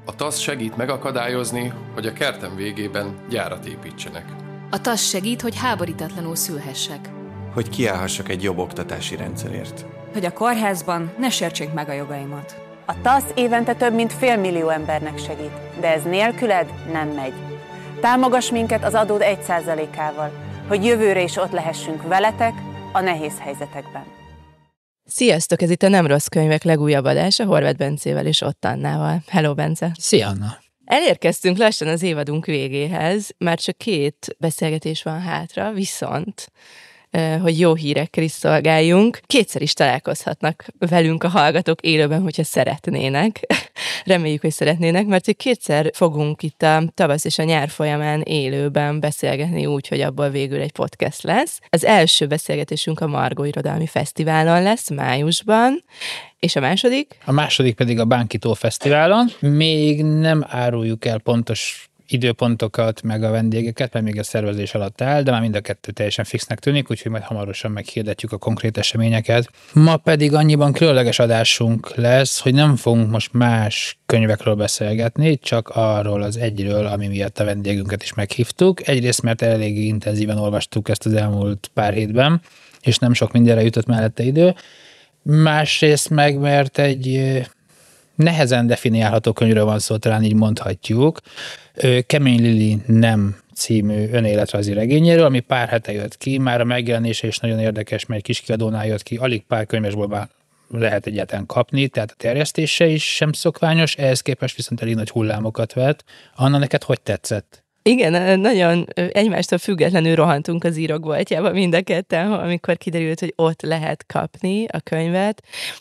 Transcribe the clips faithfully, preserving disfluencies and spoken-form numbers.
A TASZ segít megakadályozni, hogy a kertem végében gyárat építsenek. A TASZ segít, hogy háborítatlanul szülhessek. Hogy kiállhassak egy jobb oktatási rendszerért. Hogy a kórházban ne sértsék meg a jogaimat. A TASZ évente több mint fél millió embernek segít, de ez nélküled nem megy. Támogass minket az adód egy százalékával, hogy jövőre is ott lehessünk veletek a nehéz helyzetekben. Sziasztok, ez itt a Nem Rossz Könyvek legújabb adása, Horváth Bencével és Ott Annával. Hello, Bence! Szia, Anna! Elérkeztünk lassan az évadunk végéhez, már csak két beszélgetés van hátra, viszont, hogy jó hírekkel is szolgáljunk, kétszer is találkozhatnak velünk a hallgatók élőben, hogyha szeretnének. Reméljük, hogy szeretnének, mert hogy kétszer fogunk itt a tavasz és a nyár folyamán élőben beszélgetni úgy, hogy abból végül egy podcast lesz. Az első beszélgetésünk a Margó Irodalmi Fesztiválon lesz, májusban, és a második? A második pedig a Bánkitó Fesztiválon. Még nem áruljuk el pontos időpontokat, meg a vendégeket, mert még a szervezés alatt áll, de már mind a kettő teljesen fixnek tűnik, úgyhogy majd hamarosan meghirdetjük a konkrét eseményeket. Ma pedig annyiban különleges adásunk lesz, hogy nem fogunk most más könyvekről beszélgetni, csak arról az egyről, ami miatt a vendégünket is meghívtuk. Egyrészt, mert eléggé intenzíven olvastuk ezt az elmúlt pár hétben, és nem sok mindenre jutott mellette idő. Másrészt meg, mert egy nehezen definiálható könyvről van szó, talán így mondhatjuk. Kemény Lili Nem című önéletrajzi regényéről, ami pár hete jött ki, már a megjelenése is nagyon érdekes, mert egy kis kiadónál jött ki, alig pár könyvesboltban lehet egyáltalán kapni, tehát a terjesztése is sem szokványos, ehhez képest viszont elég nagy hullámokat vett. Anna, neked hogy tetszett? Igen, nagyon egymástól függetlenül rohantunk az írokboltjába mind a ketten, amikor kiderült, hogy ott lehet kapni a könyvet,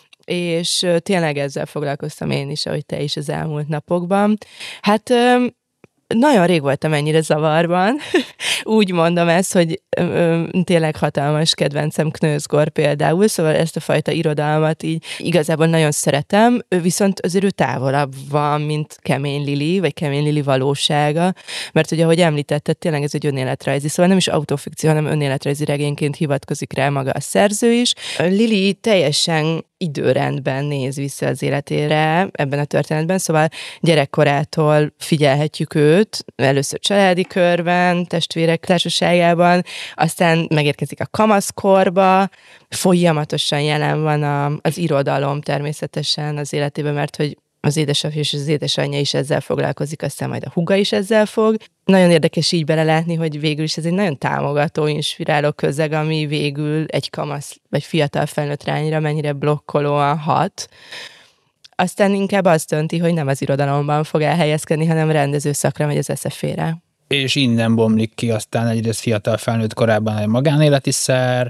és tényleg ezzel foglalkoztam én is, ahogy te is az elmúlt napokban. Hát nagyon rég voltam ennyire zavarban. Úgy mondom ezt, hogy ö, tényleg hatalmas kedvencem Knausgård például, szóval ezt a fajta irodalmat így igazából nagyon szeretem, viszont azért ő távolabb van, mint Kemény Lili, vagy Kemény Lili valósága, mert ugye, ahogy említetted, tényleg ez egy önéletrajzi, szóval nem is autofikció, hanem önéletrajzi regényként hivatkozik rá maga a szerző is. Lili teljesen időrendben néz vissza az életére ebben a történetben, szóval gyerekkorától figyelhetjük őt, először családi körben, testvérek társaságában, aztán megérkezik a kamaszkorba, folyamatosan jelen van a, az irodalom természetesen az életében, mert hogy az édesapja és az édesanyja is ezzel foglalkozik, aztán majd a húga is ezzel fog. Nagyon érdekes így belelátni, hogy végül is ez egy nagyon támogató, inspiráló közeg, ami végül egy kamasz vagy fiatal felnőtt rányra mennyire blokkolóan hat. Aztán inkább azt dönti, hogy nem az irodalomban fog elhelyezkedni, hanem rendező szakra megy az es ef é-re. És innen bomlik ki aztán egyrészt fiatal felnőtt korában egy magánéleti szár,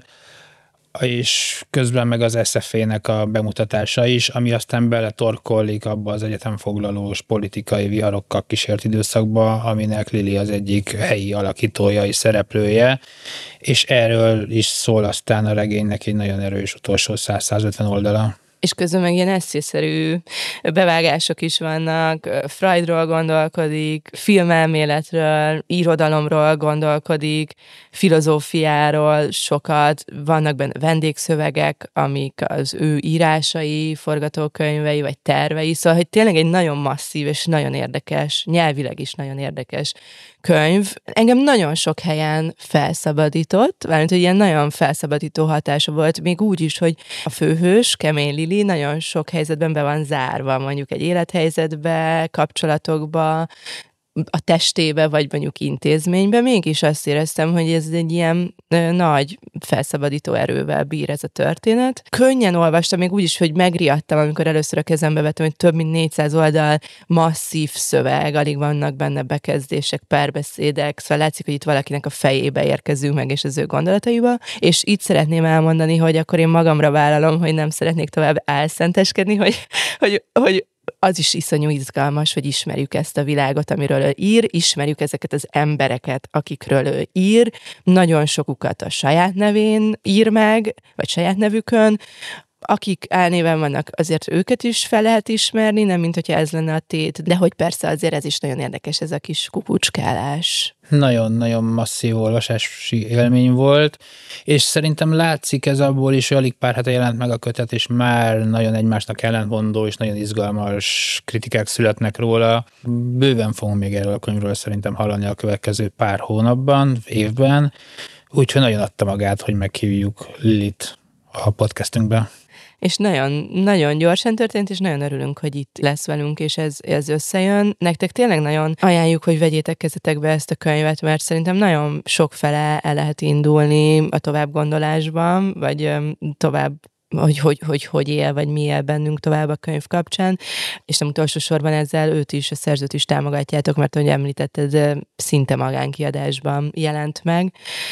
és közben meg az es ef é-nek a bemutatása is, ami aztán beletorkollik abba az egyetemfoglalós politikai viharokkal kísért időszakba, aminek Lili az egyik helyi alakítója és szereplője, és erről is szól aztán a regénynek egy nagyon erős utolsó száz-százötven oldala. És közben meg ilyen eszészerű bevágások is vannak, Freudról gondolkodik, filmelméletről, irodalomról gondolkodik, filozófiáról sokat, vannak benne vendégszövegek, amik az ő írásai, forgatókönyvei vagy tervei, szóval hogy tényleg egy nagyon masszív és nagyon érdekes, nyelvileg is nagyon érdekes könyv. Engem nagyon sok helyen felszabadított, valamint, hogy ilyen nagyon felszabadító hatása volt, még úgy is, hogy a főhős, Kemény Lili, nagyon sok helyzetben be van zárva, mondjuk egy élethelyzetbe, kapcsolatokba, a testébe, vagy mondjuk intézménybe, mégis azt éreztem, hogy ez egy ilyen ö, nagy felszabadító erővel bír ez a történet. Könnyen olvastam, még úgy is, hogy megriadtam, amikor először a kezembe vettem, hogy több mint négyszáz oldal masszív szöveg, alig vannak benne bekezdések, párbeszédek, szóval látszik, hogy itt valakinek a fejébe érkezünk meg, és az ő gondolataiba, és itt szeretném elmondani, hogy akkor én magamra vállalom, hogy nem szeretnék tovább álszenteskedni, hogy, hogy, hogy az is iszonyú izgalmas, hogy ismerjük ezt a világot, amiről ő ír, ismerjük ezeket az embereket, akikről ő ír, nagyon sokukat a saját nevén ír meg, vagy saját nevükön, akik álnéven vannak, azért őket is fel lehet ismerni, nem mint hogyha ez lenne a tét, de hogy persze azért ez is nagyon érdekes, ez a kis kukucskálás. Nagyon-nagyon masszív olvasási élmény volt, és szerintem látszik ez abból is, hogy alig pár hete jelent meg a kötet, és már nagyon egymásnak ellentmondó és nagyon izgalmas kritikák születnek róla. Bőven fogunk még erről a könyvről szerintem hallani a következő pár hónapban, évben, úgyhogy nagyon adta magát, hogy meghívjuk Lilit a podcastünkbe. És nagyon, nagyon gyorsan történt, és nagyon örülünk, hogy itt lesz velünk, és ez, ez összejön. Nektek tényleg nagyon ajánljuk, hogy vegyétek kezetekbe ezt a könyvet, mert szerintem nagyon sokfele el lehet indulni a továbbgondolásban, vagy tovább hogy hogy, hogy hogy él, vagy mi él bennünk tovább a könyv kapcsán, és nem utolsó sorban ezzel őt is, a szerzőt is támogatjátok, mert ahogy említetted, szinte magánkiadásban jelent meg.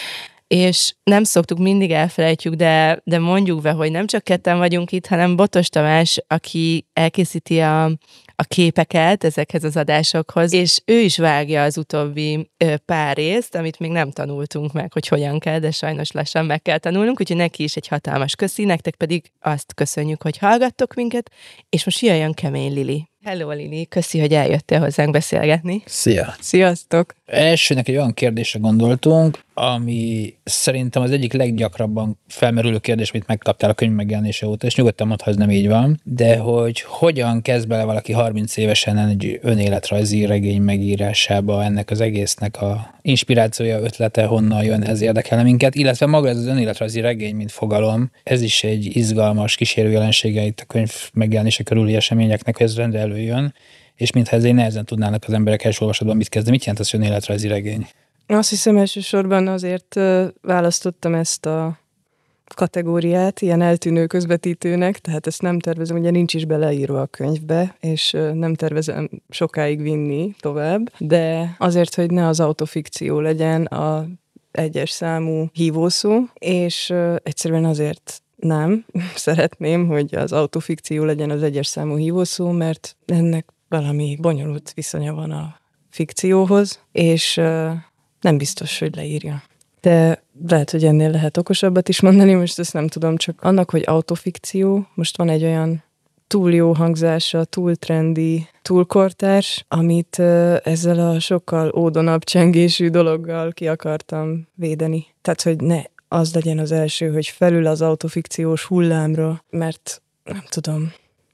És nem szoktuk, mindig elfelejtjük, de, de mondjuk be, hogy nem csak ketten vagyunk itt, hanem Botos Tamás, aki elkészíti a, a képeket ezekhez az adásokhoz, és ő is vágja az utóbbi ö, pár részt, amit még nem tanultunk meg, hogy hogyan kell, de sajnos lassan meg kell tanulnunk, úgyhogy neki is egy hatalmas köszi, nektek pedig azt köszönjük, hogy hallgattok minket, és most jöjjön Kemény Lili. Hello Lili, köszi, hogy eljöttél hozzánk beszélgetni. Szia! Sziasztok! Elsőnek egy olyan kérdésre gondoltunk, ami szerintem az egyik leggyakrabban felmerülő kérdés, amit megkaptál a könyv megjelenése óta, és nyugodtan mondd, ha ez nem így van, de hogy hogyan kezd bele valaki harminc évesen egy önéletrajzi regény megírásába, ennek az egésznek a inspirációja, ötlete, honnan jön, ez érdekelne minket, illetve maga ez az önéletrajzi regény, mint fogalom, ez is egy izgalmas kísérőjelensége itt a könyv megjelenése körüli eseményeknek, hogy ez rendre előjön, és mintha ezért nehezen tudnának az emberek első olvasatban mit kezdeni. Mit jelent az, hogy önéletrajzi regény? Azt hiszem, elsősorban azért választottam ezt a kategóriát, ilyen eltűnő közvetítőnek, tehát ezt nem tervezem, ugye nincs is beleírva a könyvbe, és nem tervezem sokáig vinni tovább, de azért, hogy ne az autofikció legyen a egyes számú hívószó, és egyszerűen azért nem szeretném, hogy az autofikció legyen az egyes számú hívószó, mert ennek valami bonyolult viszonya van a fikcióhoz, és nem biztos, hogy leírja. De lehet, hogy ennél lehet okosabbat is mondani, most ezt nem tudom, csak annak, hogy autofikció, most van egy olyan túl jó hangzása, túl trendi, túl kortárs, amit ezzel a sokkal ódonabb csengésű dologgal ki akartam védeni. Tehát, hogy ne az legyen az első, hogy felül az autofikciós hullámra, mert nem tudom,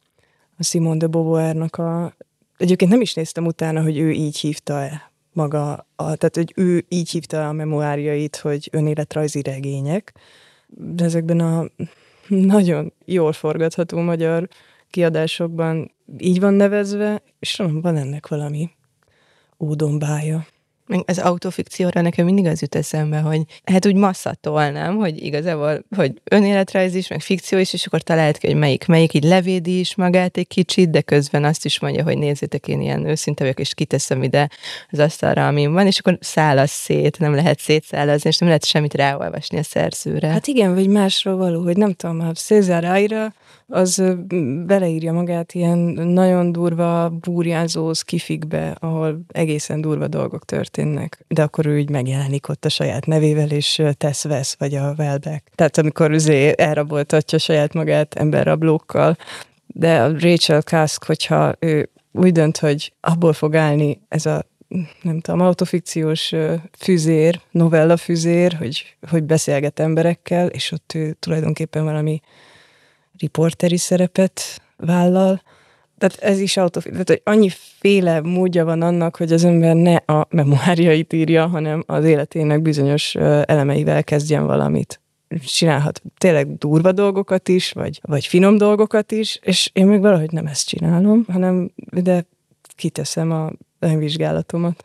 a Simone de Beauvoirnak a... Egyébként nem is néztem utána, hogy ő így hívta-e maga, a, tehát hogy ő így hívta a memoárjait, hogy önéletrajzi regények, de ezekben a nagyon jól forgatható magyar kiadásokban így van nevezve, és van ennek valami ódombája. Az autofikcióra nekem mindig az jut eszembe, hogy hát úgy masszatol, nem? Hogy igazából, hogy önéletrajz is, meg fikció is, és akkor talált ki, hogy melyik, melyik így levédi is magát egy kicsit, de közben azt is mondja, hogy nézzétek, én ilyen őszinte vagyok, és kiteszem ide az asztalra, amin van, és akkor szálasz szét, nem lehet szétszálazni, és nem lehet semmit ráolvasni a szerzőre. Hát igen, vagy másról való, hogy nem tudom, ha César Aira, az beleírja magát ilyen nagyon durva burjánzó szkifikbe, ahol egészen durva dolgok történnek. De akkor ő így megjelenik ott a saját nevével, és tesz-vesz, vagy a Welbeck. Tehát amikor azért elraboltatja saját magát emberrablókkal. De a Rachel Cusk, hogyha ő úgy dönt, hogy abból fog állni ez a nem tudom, autofikciós füzér, novella füzér, hogy, hogy beszélget emberekkel, és ott ő tulajdonképpen valami riporteri szerepet vállal. Tehát ez is autofikció. Tehát, hogy annyiféle módja van annak, hogy az ember ne a memoárjait írja, hanem az életének bizonyos elemeivel kezdjen valamit. Csinálhat tényleg durva dolgokat is, vagy, vagy finom dolgokat is, és én még valahogy nem ezt csinálom, hanem de kiteszem a önvizsgálatomat.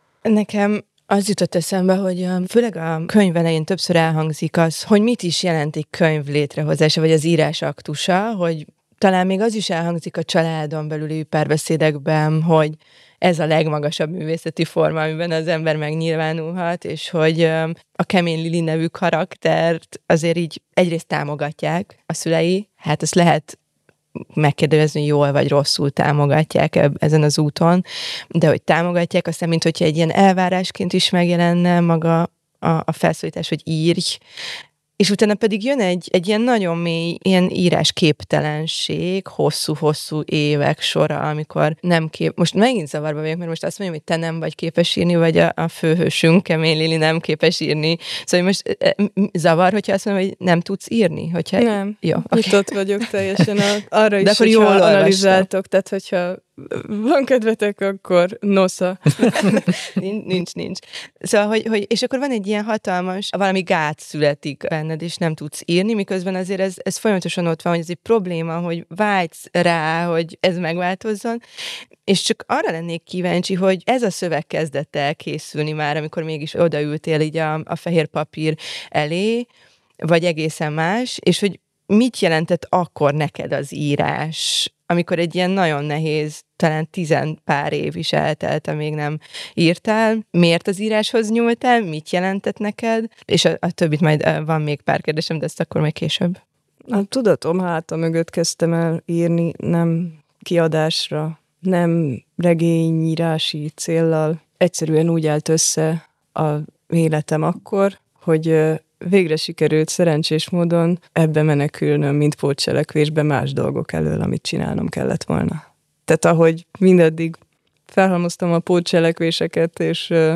Nekem az jutott eszembe, hogy főleg a könyv elején többször elhangzik az, hogy mit is jelent egy könyv létrehozása, vagy az írás aktusa, hogy talán még az is elhangzik a családon belüli párbeszédekben, hogy ez a legmagasabb művészeti forma, amiben az ember megnyilvánulhat, és hogy a Kemény Lili nevű karaktert azért így egyrészt támogatják a szülei, hát ezt lehet megkérdezni, jól vagy rosszul támogatják eb- ezen az úton, de hogy támogatják, aztán mint hogyha egy ilyen elvárásként is megjelenne maga a, a felszólítás, hogy írj, és utána pedig jön egy, egy ilyen nagyon mély, ilyen írásképtelenség, hosszú-hosszú évek sora, amikor nem kép... Most megint zavarba vagyok, mert most azt mondjam, hogy te nem vagy képes írni, vagy a, a főhősünk, Kemény Lili nem képes írni. Szóval most zavar, hogyha azt mondom, hogy nem tudsz írni? Hogyha... Nem, jó, nyitott okay. vagyok teljesen a, arra is, de akkor hogyha jól analizáltok, tehát hogyha van kedvetek, akkor nosza. nincs, nincs, nincs. Szóval, hogy, hogy, és akkor van egy ilyen hatalmas, valami gát születik benned, és nem tudsz írni, miközben azért ez, ez folyamatosan ott van, hogy ez egy probléma, hogy vágysz rá, hogy ez megváltozzon, és csak arra lennék kíváncsi, hogy ez a szöveg kezdett el készülni már, amikor mégis odaültél így a, a fehér papír elé, vagy egészen más, és hogy mit jelentett akkor neked az írás, amikor egy ilyen nagyon nehéz, talán tizen pár év is eltelt, amíg nem írtál. Miért az íráshoz nyúltál? Mit jelentett neked? És a, a többit majd van még pár kérdésem, de ezt akkor majd később. A tudatom háta mögött kezdtem el írni, nem kiadásra, nem regényírási céllal. Egyszerűen úgy állt össze a életem akkor, hogy végre sikerült szerencsés módon ebbe menekülnöm, mint pótcselekvésbe más dolgok elől, amit csinálnom kellett volna. Tehát ahogy mindeddig felhalmoztam a pótcselekvéseket, és uh,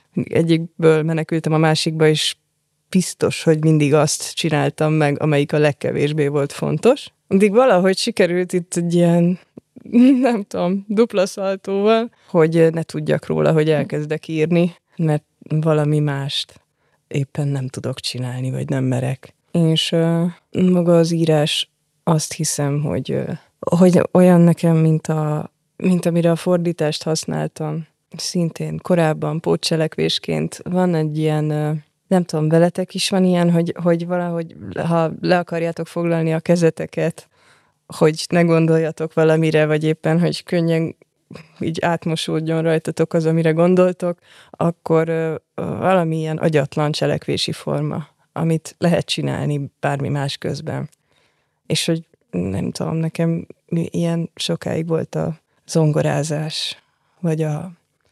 egyikből menekültem a másikba, és biztos, hogy mindig azt csináltam meg, amelyik a legkevésbé volt fontos. Addig valahogy sikerült itt egy ilyen, nem tudom, dupla szaltóval, hogy ne tudjak róla, hogy elkezdek írni, mert valami mást éppen nem tudok csinálni, vagy nem merek. És uh, maga az írás, azt hiszem, hogy, uh, hogy olyan nekem, mint, a, mint amire a fordítást használtam. Szintén korábban pótcselekvésként van egy ilyen, uh, nem tudom, veletek is van ilyen, hogy, hogy valahogy, ha le akarjátok foglalni a kezeteket, hogy ne gondoljatok valamire, vagy éppen, hogy könnyen így átmosódjon rajtatok az, amire gondoltok, akkor uh, valamilyen agyatlan cselekvési forma, amit lehet csinálni bármi más közben. És hogy nem tudom, nekem ilyen sokáig volt a zongorázás, vagy a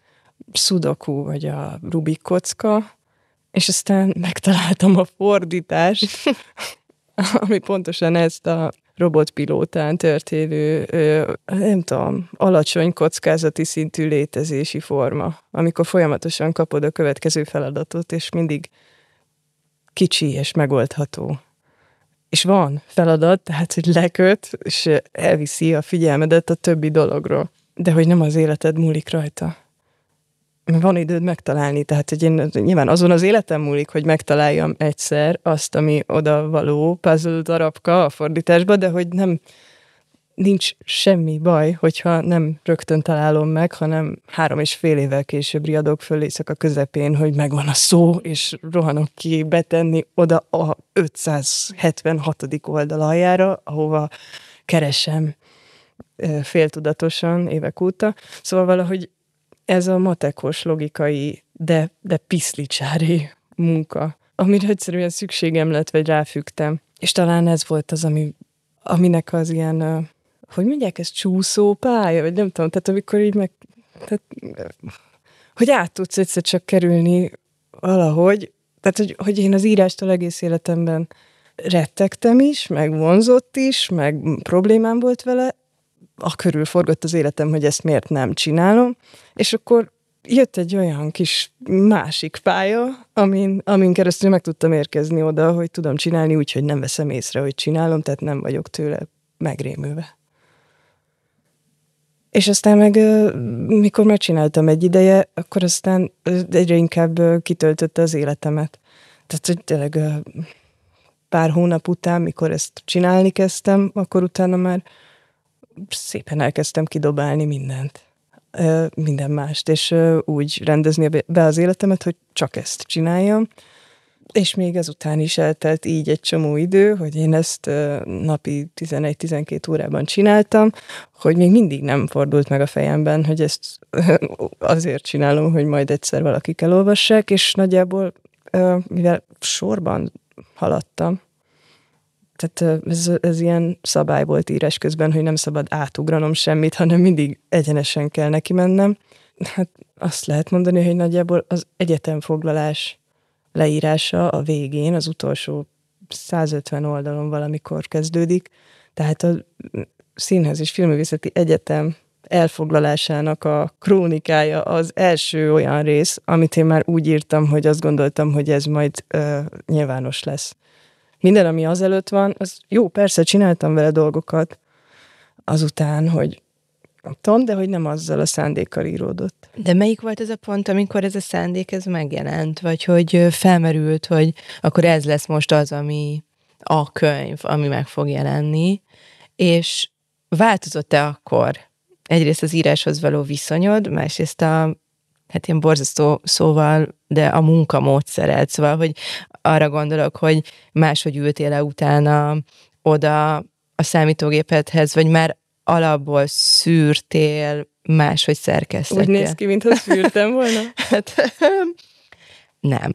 szudoku, vagy a Rubik kocka, és aztán megtaláltam a fordítást, ami pontosan ezt a robotpilótán történő, nem tudom, alacsony kockázati szintű létezési forma, amikor folyamatosan kapod a következő feladatot, és mindig kicsi és megoldható. És van feladat, tehát, hogy leköt, és elviszi a figyelmedet a többi dologról. De hogy nem az életed múlik rajta. Van időd megtalálni, tehát hogy én nyilván azon az életem múlik, hogy megtaláljam egyszer azt, ami oda való puzzle darabka a fordításba, de hogy nem, nincs semmi baj, hogyha nem rögtön találom meg, hanem három és fél évvel később riadok föl éjszaka közepén, hogy megvan a szó, és rohanok ki betenni oda a ötszázhetvenhatodik oldal aljára, ahova keresem féltudatosan évek óta. Szóval valahogy ez a matekos logikai, de, de piszlicsári munka, amire egyszerűen szükségem lett, vagy ráfügtem. És talán ez volt az, ami, aminek az ilyen, hogy mondják, ez csúszópálya, vagy nem tudom, tehát amikor így meg, tehát, hogy át tudsz egyszer csak kerülni valahogy, tehát hogy, hogy én az írástól egész életemben rettegtem is, meg vonzott is, meg problémám volt vele, a körül forgott az életem, hogy ezt miért nem csinálom, és akkor jött egy olyan kis másik pálya, amin, amin keresztül meg tudtam érkezni oda, hogy tudom csinálni úgy, hogy nem veszem észre, hogy csinálom, tehát nem vagyok tőle megrémülve. És aztán meg, mikor megcsináltam egy ideje, akkor aztán egyre inkább kitöltötte az életemet. Tehát, hogy tényleg pár hónap után, mikor ezt csinálni kezdtem, akkor utána már szépen elkezdtem kidobálni mindent, minden mást, és úgy rendezni be az életemet, hogy csak ezt csináljam. És még ezután is eltelt így egy csomó idő, hogy én ezt napi tizenegy-tizenkét órában csináltam, hogy még mindig nem fordult meg a fejemben, hogy ezt azért csinálom, hogy majd egyszer valakik elolvassák, és nagyjából, mivel sorban haladtam, tehát ez, ez ilyen szabály volt írás közben, hogy nem szabad átugranom semmit, hanem mindig egyenesen kell neki mennem. Hát azt lehet mondani, hogy nagyjából az egyetemfoglalás leírása a végén, az utolsó százötven oldalon valamikor kezdődik, tehát a Színház és Filmművészeti Egyetem elfoglalásának a krónikája az első olyan rész, amit én már úgy írtam, hogy azt gondoltam, hogy ez majd ö, nyilvános lesz. Minden, ami azelőtt van, az jó, persze csináltam vele dolgokat azután, hogy nem tudom, de hogy nem azzal a szándékkal íródott. De melyik volt ez a pont, amikor ez a szándék ez megjelent? Vagy hogy felmerült, hogy akkor ez lesz most az, ami a könyv, ami meg fog jelenni, és változott-e akkor egyrészt az íráshoz való viszonyod, másrészt a, hát ilyen borzasztó szóval, de a munkamódszered, szóval, hogy arra gondolok, hogy máshogy ültél-e utána oda a számítógépedhez, vagy már alapból szűrtél, máshogy szerkesztettél. Úgy néz ki, mintha szűrtem volna? Hát, nem.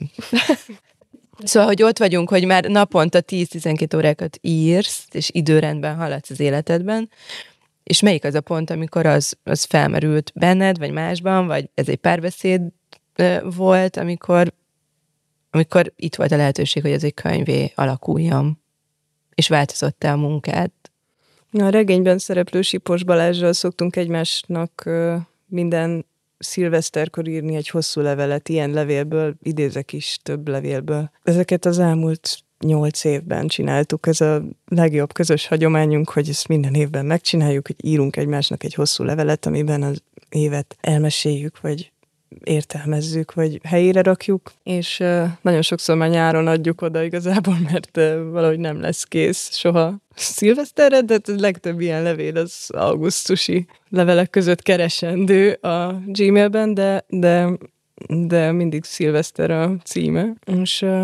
Szóval, hogy ott vagyunk, hogy már naponta tíz-tizenkét órákat írsz, és időrendben haladsz az életedben, és melyik az a pont, amikor az, az felmerült benned, vagy másban, vagy ez egy párbeszéd volt, amikor, amikor itt volt a lehetőség, hogy ez egy könyvé alakuljon, és változott-e a munkád? A regényben szereplő Sipos Balázsral szoktunk egymásnak minden szilveszterkor írni egy hosszú levelet, ilyen levélből, idézek is több levélből. Ezeket az elmúlt nyolc évben csináltuk, ez a legjobb közös hagyományunk, hogy ezt minden évben megcsináljuk, hogy írunk egymásnak egy hosszú levelet, amiben az évet elmeséljük, vagy értelmezzük, vagy helyére rakjuk, és uh, nagyon sokszor már nyáron adjuk oda igazából, mert uh, valahogy nem lesz kész soha szilveszterre, de a legtöbb ilyen levél az augusztusi levelek között keresendő a Gmailben, de, de, de mindig szilveszter a címe, és uh,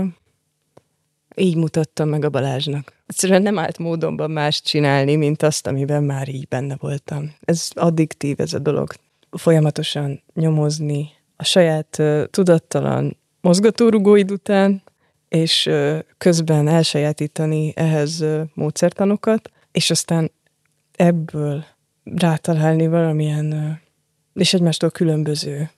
így mutattam meg a Balázsnak. Egyszerűen nem állt módonban mást csinálni, mint azt, amiben már így benne voltam. Ez addiktív ez a dolog. Folyamatosan nyomozni a saját uh, tudattalan mozgatórugóid után, és uh, közben elsajátítani ehhez uh, módszertanokat, és aztán ebből rátalálni valamilyen, uh, és egymástól különböző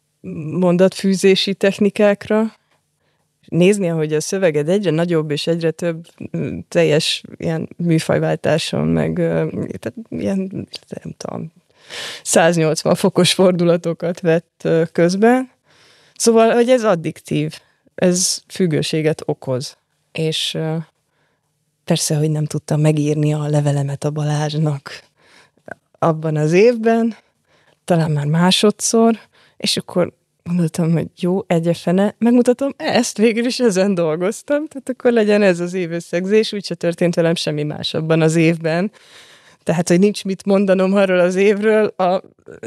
mondatfűzési technikákra, nézni, ahogy a szöveged egyre nagyobb és egyre több teljes ilyen műfajváltáson, meg tehát ilyen, nem tudom, száznyolcvan fokos fordulatokat vett közben. Szóval, hogy ez addiktív, ez függőséget okoz. És persze, hogy nem tudtam megírni a levelemet a Balázsnak abban az évben, talán már másodszor, és akkor gondoltam, hogy jó, egyefene, megmutatom ezt, végül is ezen dolgoztam, tehát akkor legyen ez az évösszegzés, úgyse történt velem semmi más abban az évben. Tehát, hogy nincs mit mondanom arról az évről, a,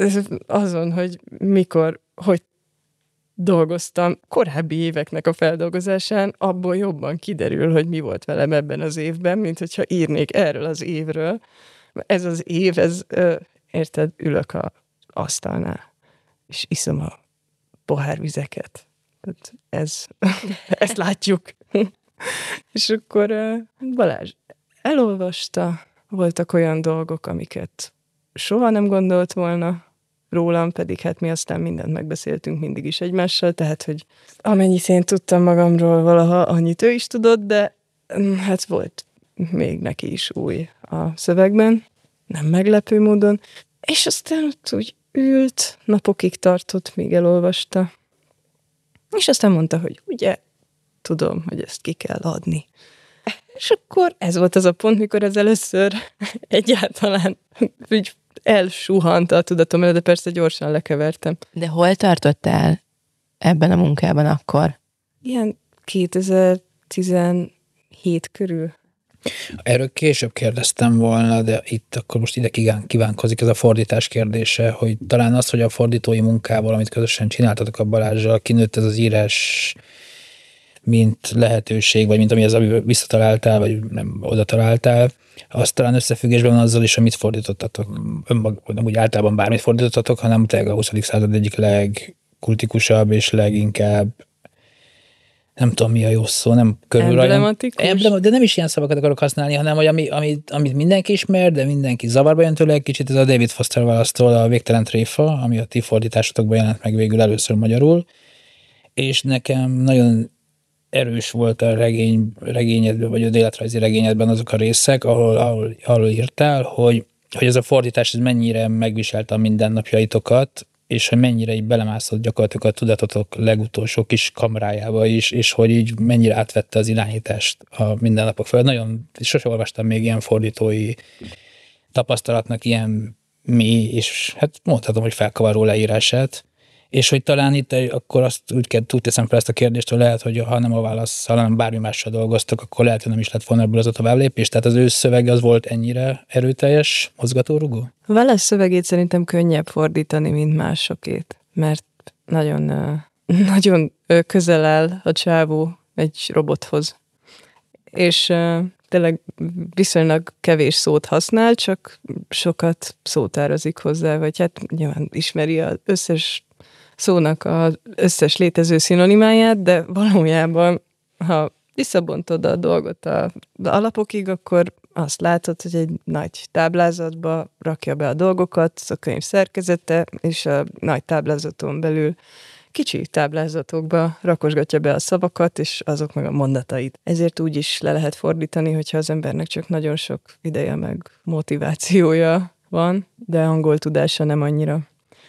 azon, hogy mikor, hogy dolgoztam korábbi éveknek a feldolgozásán, abból jobban kiderül, hogy mi volt velem ebben az évben, mint hogyha írnék erről az évről. Ez az év, ez, érted, ülök az asztalnál, és iszom a pohárvizeket. Ez, ezt látjuk. És akkor Balázs elolvasta, voltak olyan dolgok, amiket soha nem gondolt volna rólam, pedig hát mi aztán mindent megbeszéltünk mindig is egymással, tehát, hogy amennyit én tudtam magamról valaha, annyit ő is tudott, de hát volt még neki is új a szövegben, nem meglepő módon, és aztán ott úgy ült, napokig tartott, míg elolvasta, és aztán mondta, hogy ugye, tudom, hogy ezt ki kell adni. És akkor ez volt az a pont, mikor ez először egyáltalán úgy elsuhant a tudatom előtt, de persze gyorsan lekevertem. De hol tartottál ebben a munkában akkor? Ilyen kétezer-tizenhét körül. Erről később kérdeztem volna, de itt akkor most ide kívánkozik ez a fordítás kérdése, hogy talán az, hogy a fordítói munkával, amit közösen csináltatok a Balázsral, kinőtt ez az írás, mint lehetőség, vagy mint amihez visszataláltál, vagy nem oda találtál, az talán összefüggésben van azzal is, amit fordítottatok. Önmag, nem úgy általában bármit fordítottatok, hanem tényleg a huszadik század egyik legkultikusabb és leginkább, nem tudom, mi a jó szó, nem körülrajong. Emblematikus? Emblem, de nem is ilyen szavakat akarok használni, hanem hogy ami, amit, amit mindenki ismer, de mindenki zavarba jön tőle egy kicsit, ez a David Foster Wallace-tól a Végtelen tréfa, ami a ti fordításotokban jelent meg végül először magyarul, és nekem nagyon erős volt a regény, regényedben, vagy az életrajzi regényedben azok a részek, ahol, ahol, ahol írtál, hogy, hogy ez a fordítás ez mennyire megviselte a mindennapjaitokat, és hogy mennyire így belemászott gyakorlatilag a tudatotok legutolsó kis kamrájába is, és hogy így mennyire átvette az irányítást a mindennapok föl. Nagyon, sose olvastam még ilyen fordítói tapasztalatnak ilyen mély, és hát mondhatom, hogy felkavaró leírását. És hogy talán itt akkor azt úgy, kell, úgy teszem fel ezt a kérdést, hogy lehet, hogy ha nem a válasszal, hanem bármi mással dolgoztak, akkor lehet, hogy nem is lett volna ebből az a továbblépés. Tehát az ő szövege az volt ennyire erőteljes, mozgatórugó? A Wallace szövegét szerintem könnyebb fordítani, mint másokét, mert nagyon, nagyon közel áll a csávó egy robothoz. És tényleg viszonylag kevés szót használ, csak sokat szótározik hozzá, vagy hát nyilván ismeri az összes szónak az összes létező szinonimáját, de valójában, ha visszabontod a dolgot az alapokig, akkor azt látod, hogy egy nagy táblázatba rakja be a dolgokat, a könyv szerkezete, és a nagy táblázaton belül kicsi táblázatokba rakosgatja be a szavakat, és azok meg a mondatait. Ezért úgy is le lehet fordítani, hogyha az embernek csak nagyon sok ideje meg motivációja van, de angol tudása nem annyira.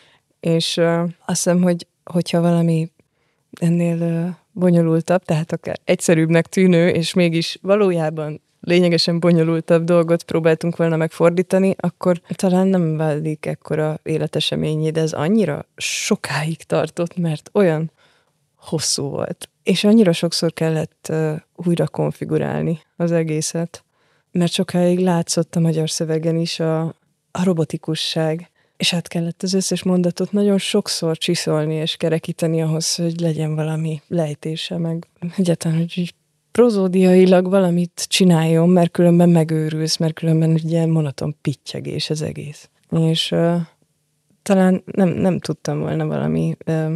És uh, azt hiszem, hogy hogyha valami ennél uh, bonyolultabb, tehát akár egyszerűbbnek tűnő, és mégis valójában lényegesen bonyolultabb dolgot próbáltunk volna megfordítani, akkor talán nem válik ekkora életeseményé, de ez annyira sokáig tartott, mert olyan hosszú volt. És annyira sokszor kellett uh, újra konfigurálni az egészet, mert sokáig látszott a magyar szövegen is a, a robotikusság, és át kellett az összes mondatot nagyon sokszor csiszolni és kerekíteni ahhoz, hogy legyen valami lejtése, meg egyáltalán, hogy így prozódiailag valamit csináljon, mert különben megőrülsz, mert különben egy ilyen monoton pittyegés az egész. És uh, talán nem, nem tudtam volna valami uh,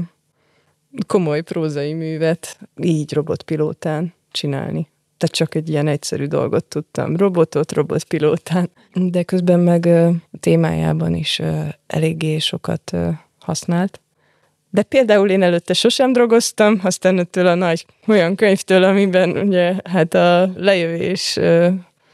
komoly prózai művet így robotpilótán csinálni. Tehát csak egy ilyen egyszerű dolgot tudtam. Robotot, robotpilótán. De közben meg uh, témájában is uh, eléggé sokat uh, használt. De például én előtte sosem drogoztam, aztán ettől a nagy olyan könyvtől, amiben ugye hát a lejövés uh,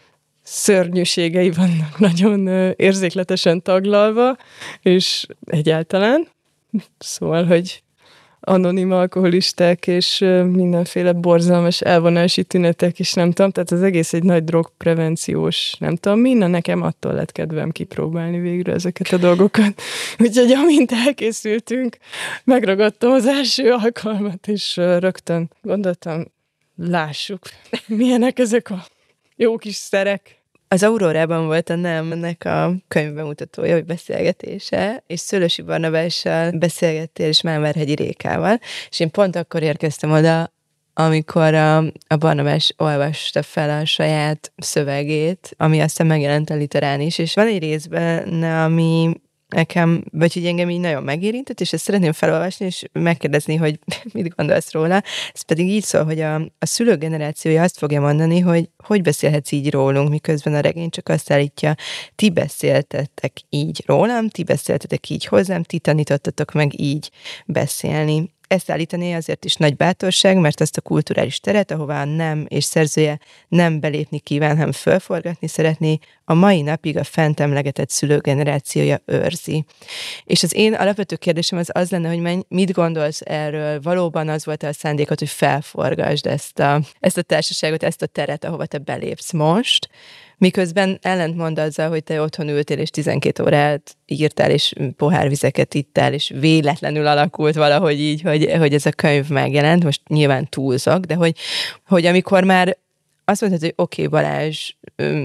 szörnyűségei vannak nagyon uh, érzékletesen taglalva, és egyáltalán. Szóval, hogy anonim alkoholisták és mindenféle borzalmas elvonási tünetek is, nem tudom, tehát az egész egy nagy drogprevenciós, nem tudom mi, na nekem attól lett kedvem kipróbálni végre ezeket a dolgokat. Úgyhogy amint elkészültünk, megragadtam az első alkalmat, és rögtön gondoltam, lássuk, milyenek ezek a jó kis szerek. Az Aurórában volt a NEM-nek a könyvbemutatója, vagy beszélgetése, és Szőlősi Barnabással beszélgettél, és Mámvárhegyi Rékával, és én pont akkor érkeztem oda, amikor a, a Barnabás olvasta fel a saját szövegét, ami aztán megjelent a Literán is, és van egy részben, ami nekem, vagy hogy engem így nagyon megérintett, és ezt szeretném felolvasni, és megkérdezni, hogy mit gondolsz róla. Ez pedig így szól, hogy a, a szülők generációja azt fogja mondani, hogy hogy beszélhetsz így rólunk, miközben a regény csak azt állítja, ti beszéltetek így rólam, ti beszéltetek így hozzám, ti tanítottatok meg így beszélni. Ezt állítani azért is nagy bátorság, mert azt a kulturális teret, ahová a nem és szerzője nem belépni kíván, hanem fölforgatni szeretné, a mai napig a fent emlegetett szülőgenerációja őrzi. És az én alapvető kérdésem az az lenne, hogy mit gondolsz erről? Valóban az volt a szándékod, hogy felforgasd ezt a, ezt a társaságot, ezt a teret, ahova te belépsz most, miközben ellentmond azzal, hogy te otthon ültél, és tizenkét órát írtál, és pohárvizeket ittál, és véletlenül alakult valahogy így, hogy, hogy ez a könyv megjelent, most nyilván túlzok, de hogy, hogy amikor már azt mondtad, hogy oké, okay, Balázs,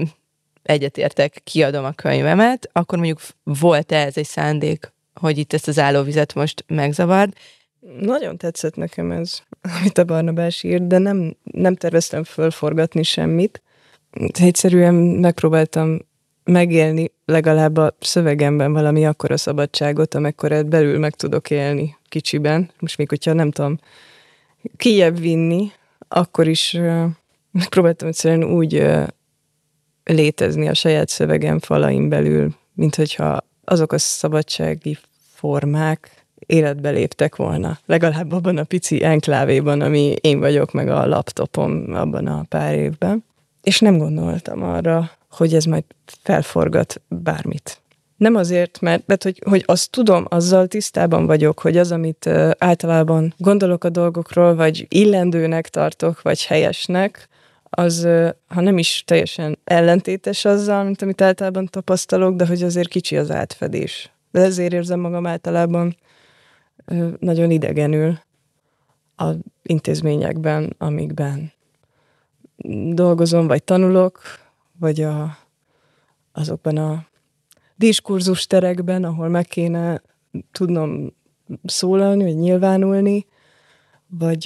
egyetértek, kiadom a könyvemet, akkor mondjuk volt-e ez egy szándék, hogy itt ezt az állóvizet most megzavard? Nagyon tetszett nekem ez, amit a Barnabás írt, de nem, nem terveztem fölforgatni semmit. Egyszerűen megpróbáltam megélni legalább a szövegemben valami akkora szabadságot, amekkorát belül meg tudok élni kicsiben. Most még, hogyha nem tudom kijebb vinni, akkor is uh, megpróbáltam egyszerűen úgy uh, létezni a saját szövegem falain belül, mint hogyha azok a szabadsági formák életbe léptek volna. Legalább abban a pici enklávéban, ami én vagyok, meg a laptopom abban a pár évben. És nem gondoltam arra, hogy ez majd felforgat bármit. Nem azért, mert, mert hogy, hogy azt tudom, azzal tisztában vagyok, hogy az, amit uh, általában gondolok a dolgokról, vagy illendőnek tartok, vagy helyesnek, az, uh, ha nem is teljesen ellentétes azzal, mint amit általában tapasztalok, de hogy azért kicsi az átfedés. De ezért érzem magam általában uh, nagyon idegenül az intézményekben, amikben dolgozom, vagy tanulok, vagy a, azokban a diskurzus terekben, ahol meg kéne tudnom szólalni, vagy nyilvánulni, vagy,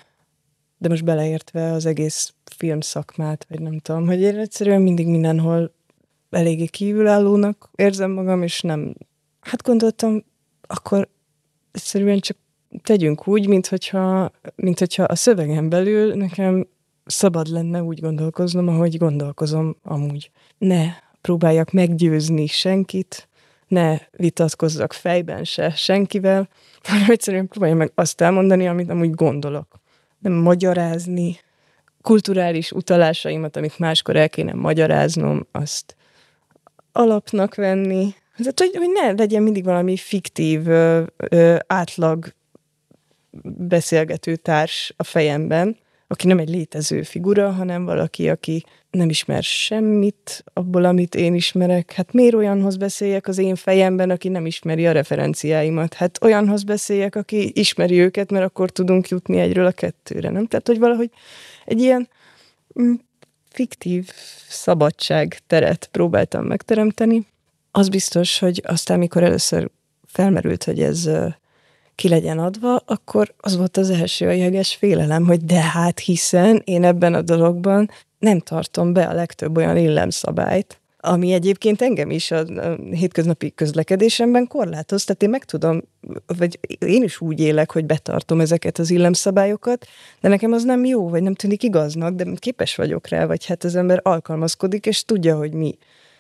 de most beleértve az egész filmszakmát, vagy nem tudom, hogy én egyszerűen mindig mindenhol eléggé kívülállónak érzem magam, és nem, hát gondoltam, akkor egyszerűen csak tegyünk úgy, mint hogyha, mint hogyha a szövegen belül nekem szabad lenne úgy gondolkoznom, ahogy gondolkozom amúgy. Ne próbáljak meggyőzni senkit, ne vitatkozzak fejben se senkivel, hanem egyszerűen próbáljam meg azt elmondani, amit amúgy gondolok. Nem magyarázni, kulturális utalásaimat, amit máskor el kéne magyaráznom, azt alapnak venni. Tehát, hogy, hogy ne legyen mindig valami fiktív, ö, ö, átlag beszélgető társ a fejemben, aki nem egy létező figura, hanem valaki, aki nem ismer semmit abból, amit én ismerek. Hát miért olyanhoz beszéljek az én fejemben, aki nem ismeri a referenciáimat? Hát olyanhoz beszéljek, aki ismeri őket, mert akkor tudunk jutni egyről a kettőre, nem? Tehát, hogy valahogy egy ilyen mm, fiktív szabadságteret próbáltam megteremteni. Az biztos, hogy aztán, mikor először felmerült, hogy ez ki legyen adva, akkor az volt az első a jeges félelem, hogy de hát hiszen én ebben a dologban nem tartom be a legtöbb olyan illemszabályt, ami egyébként engem is a, a hétköznapi közlekedésemben korlátoz, tehát én meg tudom, vagy én is úgy élek, hogy betartom ezeket az illemszabályokat, de nekem az nem jó, vagy nem tűnik igaznak, de képes vagyok rá, vagy hát az ember alkalmazkodik, és tudja, hogy mi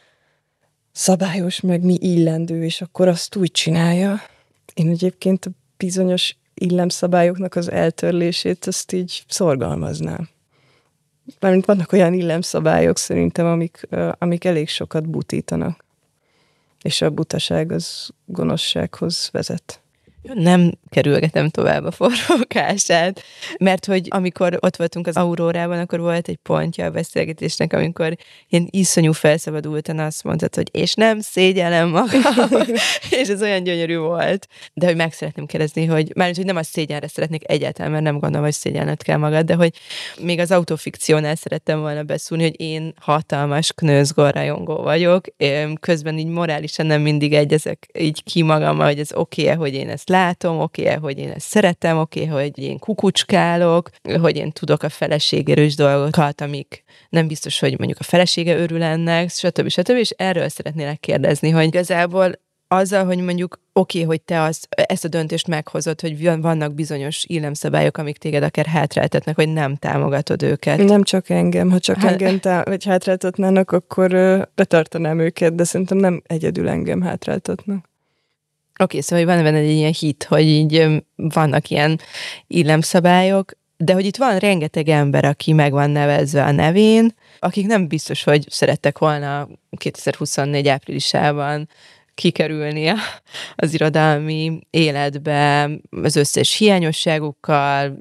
szabályos, meg mi illendő, és akkor azt úgy csinálja. Én egyébként a bizonyos illemszabályoknak az eltörlését azt így szorgalmaznám. Mármint vannak olyan illemszabályok szerintem, amik, amik elég sokat butítanak. És a butaság az gonoszsághoz vezet. Nem kerülgetem tovább a forrókását, mert hogy amikor ott voltunk az Aurórában, akkor volt egy pontja a beszélgetésnek, amikor ilyen iszonyú felszabadultan azt mondtad, hogy és nem szégyellem magam, és ez olyan gyönyörű volt. De hogy meg szeretném kérdezni, hogy mármint, hogy nem a szégyenre szeretnék egyáltalán, mert nem gondolom, hogy szégyelned kell magad, de hogy még az autofikciónál szerettem volna beszúrni, hogy én hatalmas knőzgor rajongó vagyok, közben így morálisan nem mindig egyezek így ki magammal, hogy ez oké-e, hogy én ezt látom, oké, hogy én ezt szeretem, oké, hogy én kukucskálok, hogy én tudok a feleségéről is dolgokat, amik nem biztos, hogy mondjuk a felesége örül ennek, stb. stb. És erről szeretnélek kérdezni, hogy igazából azzal, hogy mondjuk oké, hogy te az, ezt a döntést meghozod, hogy vannak bizonyos illemszabályok, amik téged akár hátráltatnak, hogy nem támogatod őket. Nem csak engem, ha csak hát, engem tá- vagy hátráltatnának, akkor uh, betartanám őket, de szerintem nem egyedül engem hátráltatnak. Oké, okay, szóval van benne egy ilyen hit, hogy így vannak ilyen illemszabályok, de hogy itt van rengeteg ember, aki meg van nevezve a nevén, akik nem biztos, hogy szerettek volna kétezer-huszonnégy áprilisában kikerülni az irodalmi életbe az összes hiányosságukkal.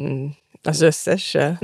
Az összessel?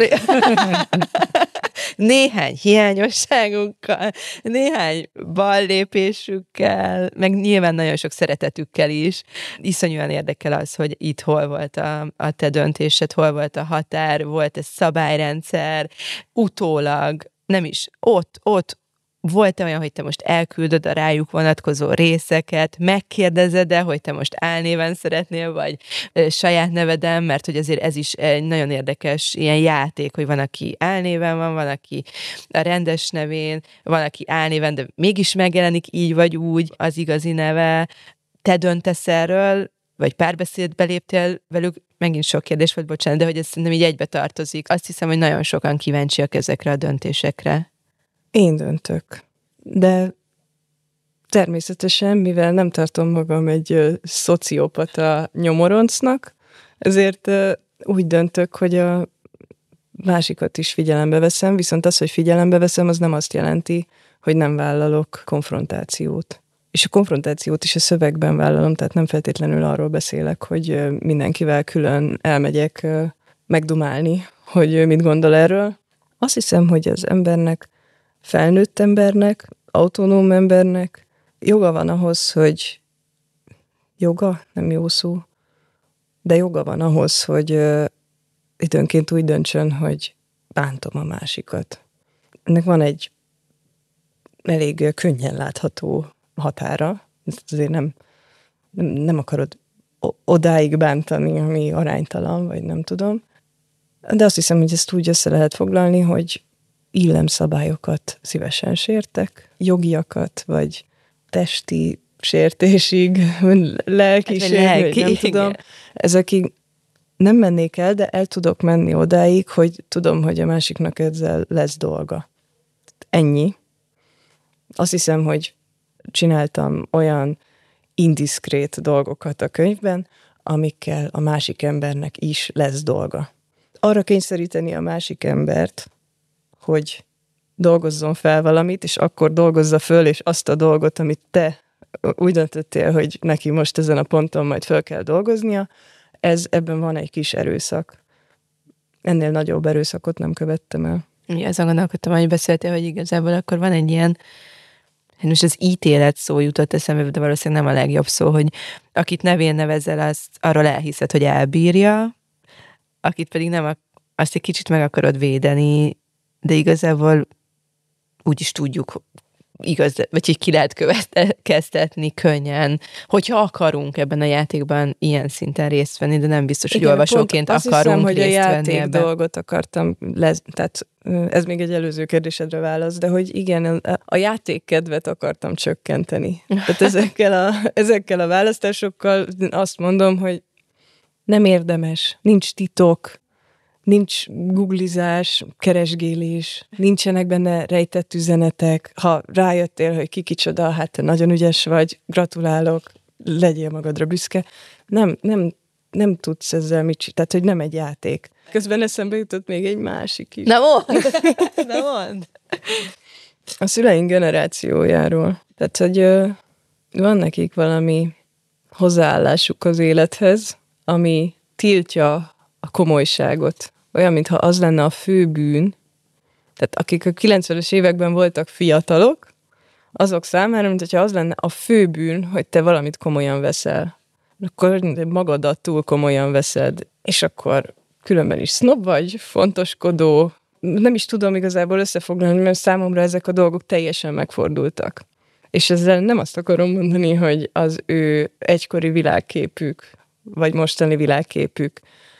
Néhány hiányosságukkal, néhány ballépésükkel, meg nyilván nagyon sok szeretetükkel is. Iszonyúan érdekel az, hogy itt hol volt a, a te döntésed, hol volt a határ, volt ez szabályrendszer, utólag, nem is, ott, ott, volt-e olyan, hogy te most elküldöd a rájuk vonatkozó részeket, megkérdezed-e, hogy te most álnéven szeretnél, vagy ö, saját neveden, mert hogy azért ez is egy nagyon érdekes ilyen játék, hogy van, aki álnéven van, van, aki a rendes nevén, van, aki álnéven, de mégis megjelenik így vagy úgy az igazi neve. Te döntesz erről, vagy párbeszédbe léptél velük? Megint sok kérdés volt, bocsánat, de hogy ez szerintem így egybe tartozik. Azt hiszem, hogy nagyon sokan kíváncsiak ezekre a döntésekre. Én döntök. De természetesen, mivel nem tartom magam egy ö, szociopata nyomoroncnak, ezért ö, úgy döntök, hogy a másikat is figyelembe veszem, viszont az, hogy figyelembe veszem, az nem azt jelenti, hogy nem vállalok konfrontációt. És a konfrontációt is a szövegben vállalom, tehát nem feltétlenül arról beszélek, hogy mindenkivel külön elmegyek megdumálni, hogy mit gondol erről. Azt hiszem, hogy az embernek, felnőtt embernek, autonóm embernek joga van ahhoz, hogy joga, nem jó szó, de joga van ahhoz, hogy időnként úgy döntsön, hogy bántom a másikat. Ennek van egy elég könnyen látható határa. Ezt azért nem, nem, nem akarod odáig bántani, ami aránytalan, vagy nem tudom. De azt hiszem, hogy ezt úgy össze lehet foglalni, hogy illemszabályokat szívesen sértek, jogiakat, vagy testi sértésig, lelkiség, lelki, nem tudom. Ezekig nem mennék el, de el tudok menni odáig, hogy tudom, hogy a másiknak ezzel lesz dolga. Ennyi. Azt hiszem, hogy csináltam olyan indiszkrét dolgokat a könyvben, amikkel a másik embernek is lesz dolga. Arra kényszeríteni a másik embert, hogy dolgozzon fel valamit, és akkor dolgozza föl, és azt a dolgot, amit te úgy döntöttél, hogy neki most ezen a ponton majd föl kell dolgoznia, ez, ebben van egy kis erőszak. Ennél nagyobb erőszakot nem követtem el. Ja, azon gondolkodtam, hogy beszéltél, hogy igazából akkor van egy ilyen, most az ítélet szó jutott eszembe, de valószínűleg nem a legjobb szó, hogy akit nevén nevezel, azt arról elhiszed, hogy elbírja, akit pedig nem, azt egy kicsit meg akarod védeni, de igazából úgy is tudjuk, igaz, vagy így ki lehet következtetni könnyen, hogyha akarunk ebben a játékban ilyen szinten részt venni, de nem biztos, hogy igen, olvasóként akarunk részt venni. Azt hiszem, hogy a játék ebben. Dolgot akartam, lez, tehát ez még egy előző kérdésedre válasz, de hogy igen, a, a játékkedvet akartam csökkenteni. Tehát ezekkel a, ezekkel a választásokkal azt mondom, hogy nem érdemes, nincs titok, nincs googlizás, keresgélés, nincsenek benne rejtett üzenetek. Ha rájöttél, hogy ki kicsoda, hát te nagyon ügyes vagy, gratulálok, legyél magadra büszke. Nem, nem, nem tudsz ezzel mit csinálni, tehát hogy nem egy játék. Közben eszembe jutott még egy másik is. Na mondd! Na mondd! A szüleink generációjáról. Tehát, hogy ö, van nekik valami hozzáállásuk az élethez, ami tiltja a komolyságot. Olyan, mintha az lenne a fő bűn. Tehát akik a kilencvenes években voltak fiatalok, azok számára, mint hogyha az lenne a fő bűn, hogy te valamit komolyan veszel. Akkor magadat túl komolyan veszed, és akkor különben is sznob vagy, fontoskodó. Nem is tudom igazából összefoglalni, mert számomra ezek a dolgok teljesen megfordultak. És ezzel nem azt akarom mondani, hogy az ő egykori világképük, vagy mostani világképük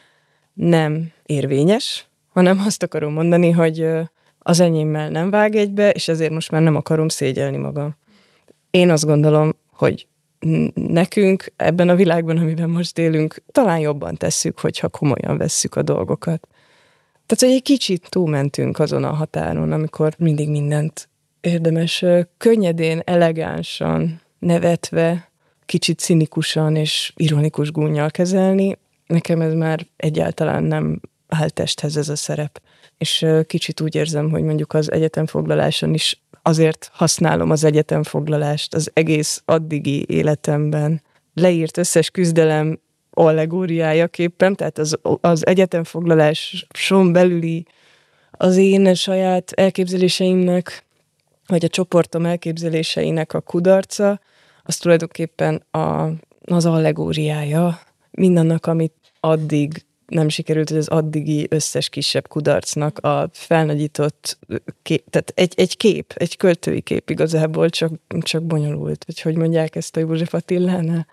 nem érvényes, hanem azt akarom mondani, hogy az enyémmel nem vág egybe, és ezért most már nem akarom szégyelni magam. Én azt gondolom, hogy nekünk ebben a világban, amiben most élünk, talán jobban tesszük, hogyha komolyan vesszük a dolgokat. Tehát, hogy egy kicsit túlmentünk azon a határon, amikor mindig mindent érdemes könnyedén, elegánsan, nevetve, kicsit cinikusan és ironikus gúnnyal kezelni. Nekem ez már egyáltalán nem áll testhez ez a szerep. És kicsit úgy érzem, hogy mondjuk az egyetemfoglaláson is azért használom az egyetemfoglalást az egész addigi életemben. Leírt összes küzdelem allegóriájaképpen, tehát az, az egyetemfoglaláson belüli az én saját elképzeléseimnek, vagy a csoportom elképzeléseinek a kudarca, az tulajdonképpen a, az allegóriája mindannak, amit addig nem sikerült, hogy az addigi összes kisebb kudarcnak a felnagyított kép, tehát egy, egy kép, egy költői kép igazából, csak, csak bonyolult. Vagy hogy mondják ezt a József Attilánál?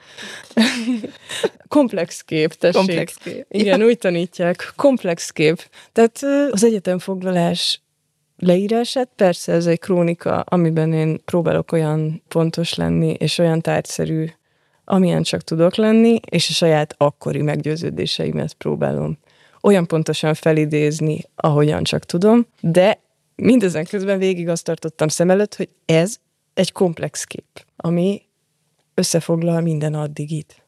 Komplex kép, tessék. Komplex kép. Igen, úgy tanítják. Komplex kép. Tehát az egyetemfoglalás leírását, persze ez egy krónika, amiben én próbálok olyan pontos lenni, és olyan tárgyszerű, amilyen csak tudok lenni, és a saját akkori meggyőződéseimet próbálom olyan pontosan felidézni, ahogyan csak tudom, de mindezen közben végig azt tartottam szem előtt, hogy ez egy komplex kép. ami összefoglal minden addigit.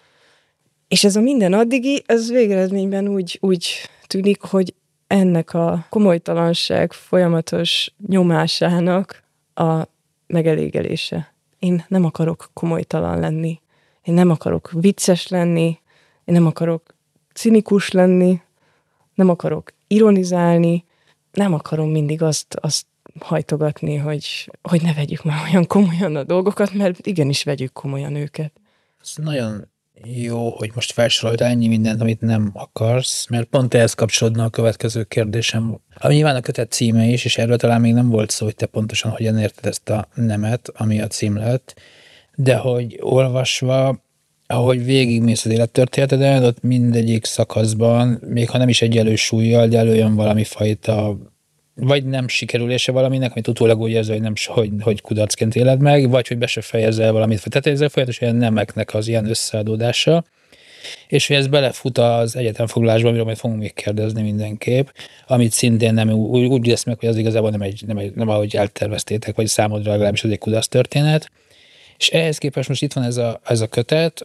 És ez a minden addigi, ez végeredményben úgy, úgy tűnik, hogy ennek a komolytalanság folyamatos nyomásának a megelégelése. Én nem akarok komolytalan lenni. Én nem akarok vicces lenni. Én nem akarok cinikus lenni. Nem akarok ironizálni. Nem akarom mindig azt, azt hajtogatni, hogy, hogy ne vegyük már olyan komolyan a dolgokat, mert igenis vegyük komolyan őket. Ez nagyon jó, hogy most felsoroltál ennyi mindent, amit nem akarsz, mert pont ehhez kapcsolódna a következő kérdésem. Ami nyilván a kötet címe is, és erről talán még nem volt szó, hogy te pontosan hogyan érted ezt a nemet, ami a cím lett, de hogy olvasva, ahogy végigmész az élettörténeteden, ott mindegyik szakaszban, még ha nem is egyenlő súllyal, de előjön valami fajta vagy nem sikerülése valaminek, amit utólag úgy érzel, hogy, nem, hogy, hogy kudarcként éled meg, vagy hogy be se fejezel valamit. Tehát ezzel folyamatosan ilyen nemeknek az ilyen összeadódása, és hogy ez belefut az egyetemfoglalásba, amiről majd fogunk még kérdezni mindenképp, amit szintén nem úgy, úgy lesz meg, hogy az igazából nem, egy, nem, egy, nem ahogy elterveztétek, vagy számodra legalábbis az egy kudarc történet. És ehhez képest most itt van ez a, ez a kötet,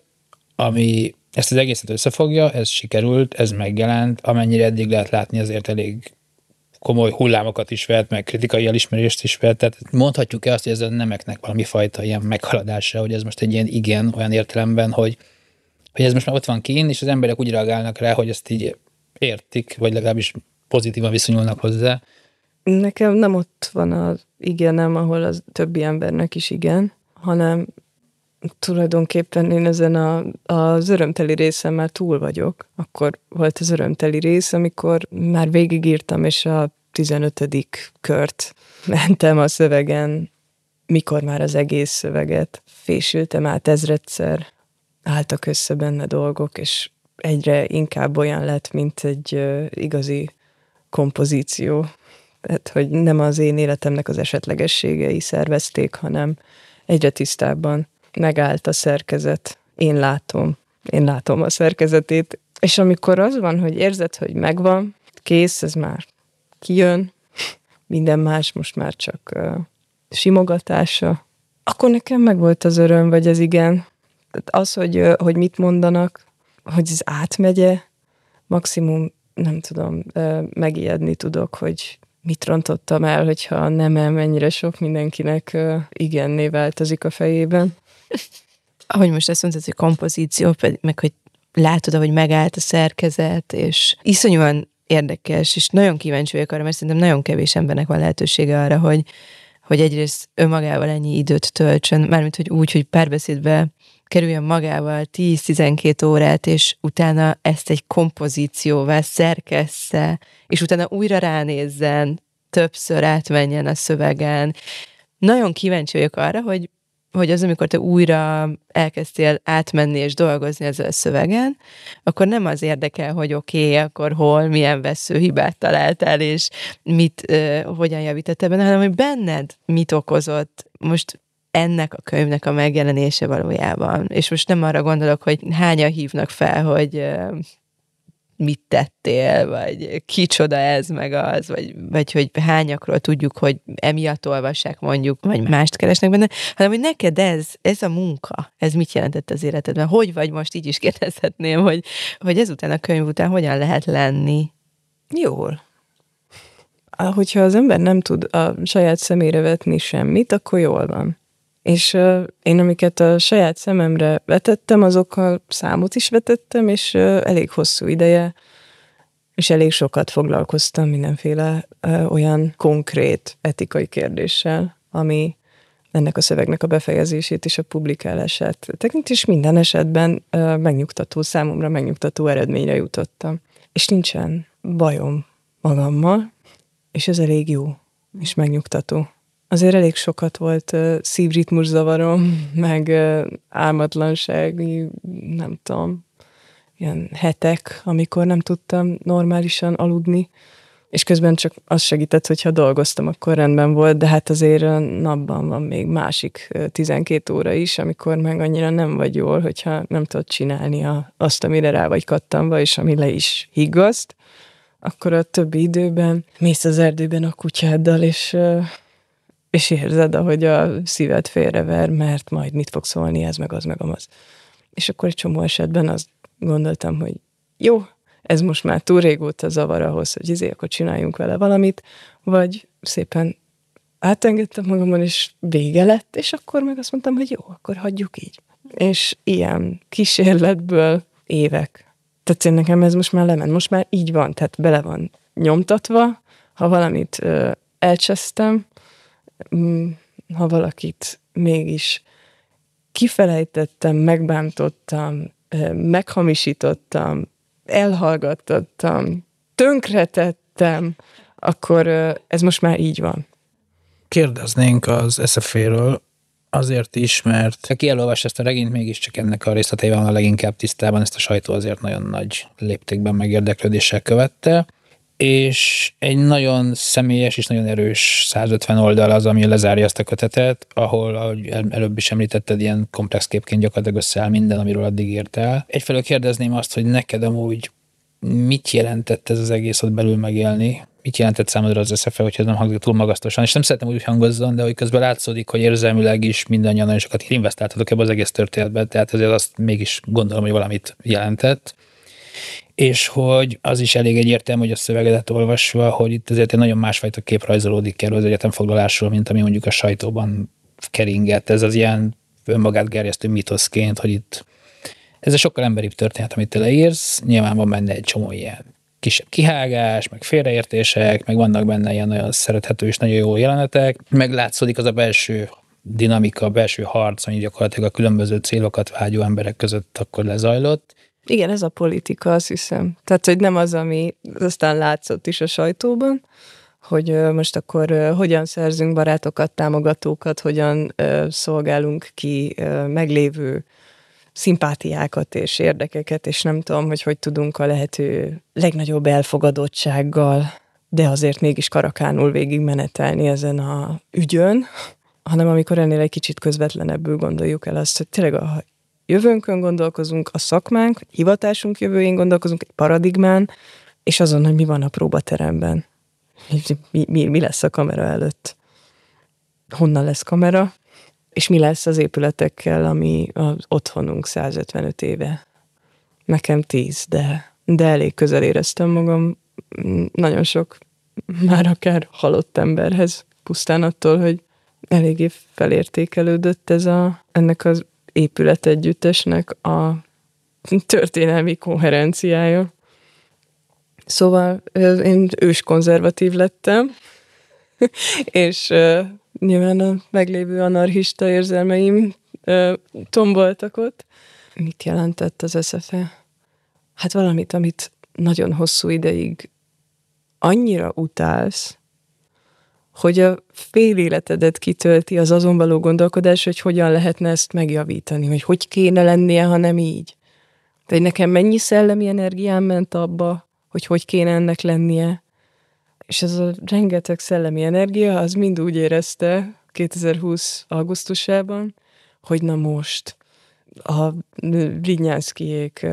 ami ezt az egészet összefogja, ez sikerült, ez megjelent, amennyire eddig lehet látni, azért elég komoly hullámokat is vett, meg kritikai elismerést is vett, tehát mondhatjuk-e azt, hogy ez a nemeknek valami fajta ilyen meghaladása, hogy ez most egy ilyen igen, olyan értelemben, hogy, hogy ez most már ott van kín, és az emberek úgy reagálnak rá, hogy ezt így értik, vagy legalábbis pozitívan viszonyulnak hozzá. Nekem nem ott van az igenem, ahol az többi embernek is igen, hanem tulajdonképpen én ezen a, az örömteli részen már túl vagyok. Akkor volt az örömteli rész, amikor már végigírtam, és a tizenötödik kört mentem a szövegen, mikor már az egész szöveget fésültem át ezredszer, álltak össze benne dolgok, és egyre inkább olyan lett, mint egy uh, igazi kompozíció. Tehát, hogy nem az én életemnek az esetlegességei szervezték, hanem egyre tisztábban megállt a szerkezet. Én látom. Én látom a szerkezetét. És amikor az van, hogy érzed, hogy megvan, kész, ez már kijön, minden más most már csak uh, simogatása, akkor nekem megvolt az öröm, vagy az igen. Az, hogy, uh, hogy mit mondanak, hogy ez átmegye, maximum, nem tudom, uh, megijedni tudok, hogy mit rontottam el, hogyha nem mennyire sok mindenkinek uh, igenné változik a fejében. Ahogy most azt mondtad, hogy kompozíció, meg hogy látod, ahogy megállt a szerkezet, és iszonyúan érdekes, és nagyon kíváncsi vagyok arra, mert szerintem nagyon kevés embernek van lehetősége arra, hogy, hogy egyrészt önmagával ennyi időt töltsön, mármint, hogy úgy, hogy párbeszédbe kerüljön magával tíz-tizenkét órát, és utána ezt egy kompozícióvá szerkessze, és utána újra ránézzen, többször átmenjen a szövegen. Nagyon kíváncsi vagyok arra, hogy hogy az, amikor te újra elkezdtél átmenni és dolgozni ezzel a szövegen, akkor nem az érdekel, hogy oké, okay, akkor hol, milyen veszőhibát találtál, és mit, uh, hogyan javítottál benne, hanem hogy benned mit okozott most ennek a könyvnek a megjelenése valójában. És most nem arra gondolok, hogy hányan hívnak fel, hogy uh, mit tettél, vagy kicsoda ez, meg az, vagy, vagy hogy hányakról tudjuk, hogy emiatt olvassák mondjuk, vagy mást keresnek benne, hanem hogy neked ez, ez a munka, ez mit jelentett az életedben? Hogy vagy most, így is kérdezhetném, hogy, hogy ezután a könyv után hogyan lehet lenni? Jól. Hogyha az ember nem tud a saját szemére vetni semmit, akkor jól van. És uh, én, amiket a saját szememre vetettem, azokkal számot is vetettem, és uh, elég hosszú ideje, és elég sokat foglalkoztam mindenféle uh, olyan konkrét etikai kérdéssel, ami ennek a szövegnek a befejezését és a publikálását tekint, és minden esetben uh, megnyugtató, számomra megnyugtató eredményre jutottam. És nincsen bajom magammal, és ez elég jó, és megnyugtató. Azért elég sokat volt uh, szívritmuszavarom, meg uh, álmatlansági, nem tudom, ilyen hetek, amikor nem tudtam normálisan aludni, és közben csak az segített, hogyha dolgoztam, akkor rendben volt, de hát azért napban van még másik tizenkét óra is, amikor meg annyira nem vagy jól, hogyha nem tudod csinálni a, azt, amire rá vagy kattanva, és ami le is higgaszt, akkor a többi időben mész az erdőben a kutyáddal, és... Uh, és érzed, ahogy a szíved félrever, mert majd mit fog szólni ez, meg az, meg az. És akkor egy csomó esetben azt gondoltam, hogy jó, ez most már túl régóta zavar ahhoz, hogy izé, akkor csináljunk vele valamit, vagy szépen átengedtem magamon, és vége lett, és akkor meg azt mondtam, hogy jó, akkor hagyjuk így. És ilyen kísérletből évek. Tehát én nekem ez most már lement, most már így van, tehát bele van nyomtatva, ha valamit ö, elcsesztem, ha valakit mégis kifelejtettem, megbántottam, meghamisítottam, elhallgattattam, tönkretettem, akkor ez most már így van. Kérdeznénk az es ef é-ről azért is, mert aki elolvas ezt a regényt, mégiscsak ennek a részleteivel van a leginkább tisztában, ezt a sajtó azért nagyon nagy léptékben megérdeklődéssel követte, és egy nagyon személyes és nagyon erős száz ötven oldal az, ami lezárja ezt a kötetet, ahol, ahogy előbb is említetted, ilyen komplex képként gyakorlatilag összeáll minden, amiről addig írtál. Egyfelől kérdezném azt, hogy neked amúgy mit jelentett ez az egész ott belül megélni? Mit jelentett számodra az es ef é, hogyha ez nem hangzik túl magasztosan? És nem szeretem úgy hangozzon, de hogy közben látszódik, hogy érzelmileg is mindannyian nagyon sokat investáltatok ebbe az egész történetbe, tehát ezért azt mégis gondolom, hogy valamit jelentett. És hogy az is elég egyértelmű, hogy a szövegedet olvasva, hogy itt azért egy nagyon másfajta kép rajzolódik erről az egyetemfoglalásról, mint ami mondjuk a sajtóban keringett. Ez az ilyen önmagát gerjesztő mitoszként, hogy itt ez a sokkal emberibb történet, amit te leírsz, nyilván van benne egy csomó ilyen kisebb kihágás, meg félreértések, meg vannak benne ilyen nagyon szerethető és nagyon jó jelenetek, meg látszódik az a belső dinamika, a belső harc, ami gyakorlatilag a különböző célokat vágyó emberek között akkor lezajlott. Igen, ez a politika, azt hiszem. Tehát, hogy nem az, ami aztán látszott is a sajtóban, hogy most akkor hogyan szerzünk barátokat, támogatókat, hogyan szolgálunk ki meglévő szimpátiákat és érdekeket, és nem tudom, hogy hogy tudunk a lehető legnagyobb elfogadottsággal, de azért mégis karakánul végigmenetelni ezen a ügyön, hanem amikor ennél egy kicsit közvetlenebbül gondoljuk el azt, hogy tényleg a jövőnkön gondolkozunk, a szakmánk, a hivatásunk jövőjén gondolkozunk, egy paradigmán, és azon, hogy mi van a próbateremben. Mi, mi, mi lesz a kamera előtt? Honnan lesz kamera? És mi lesz az épületekkel, ami az otthonunk száz ötvenöt éve? Nekem tíz, de, de elég közel éreztem magam nagyon sok, már akár halott emberhez, pusztán attól, hogy eléggé felértékelődött ez a, ennek az épületegyüttesnek a történelmi koherenciája. Szóval én őskonzervatív lettem, és uh, nyilván a meglévő anarchista érzelmeim uh, tomboltak ott. Mit jelentett az es ef é? Hát valamit, amit nagyon hosszú ideig annyira utálsz, hogy a fél életedet kitölti az azon való gondolkodás, hogy hogyan lehetne ezt megjavítani, hogy hogy kéne lennie, ha nem így. De nekem mennyi szellemi energiám ment abba, hogy hogy kéne ennek lennie. És ez a rengeteg szellemi energia, az mind úgy érezte kétezer-húsz augusztusában, hogy na most a Wrignyánszkijék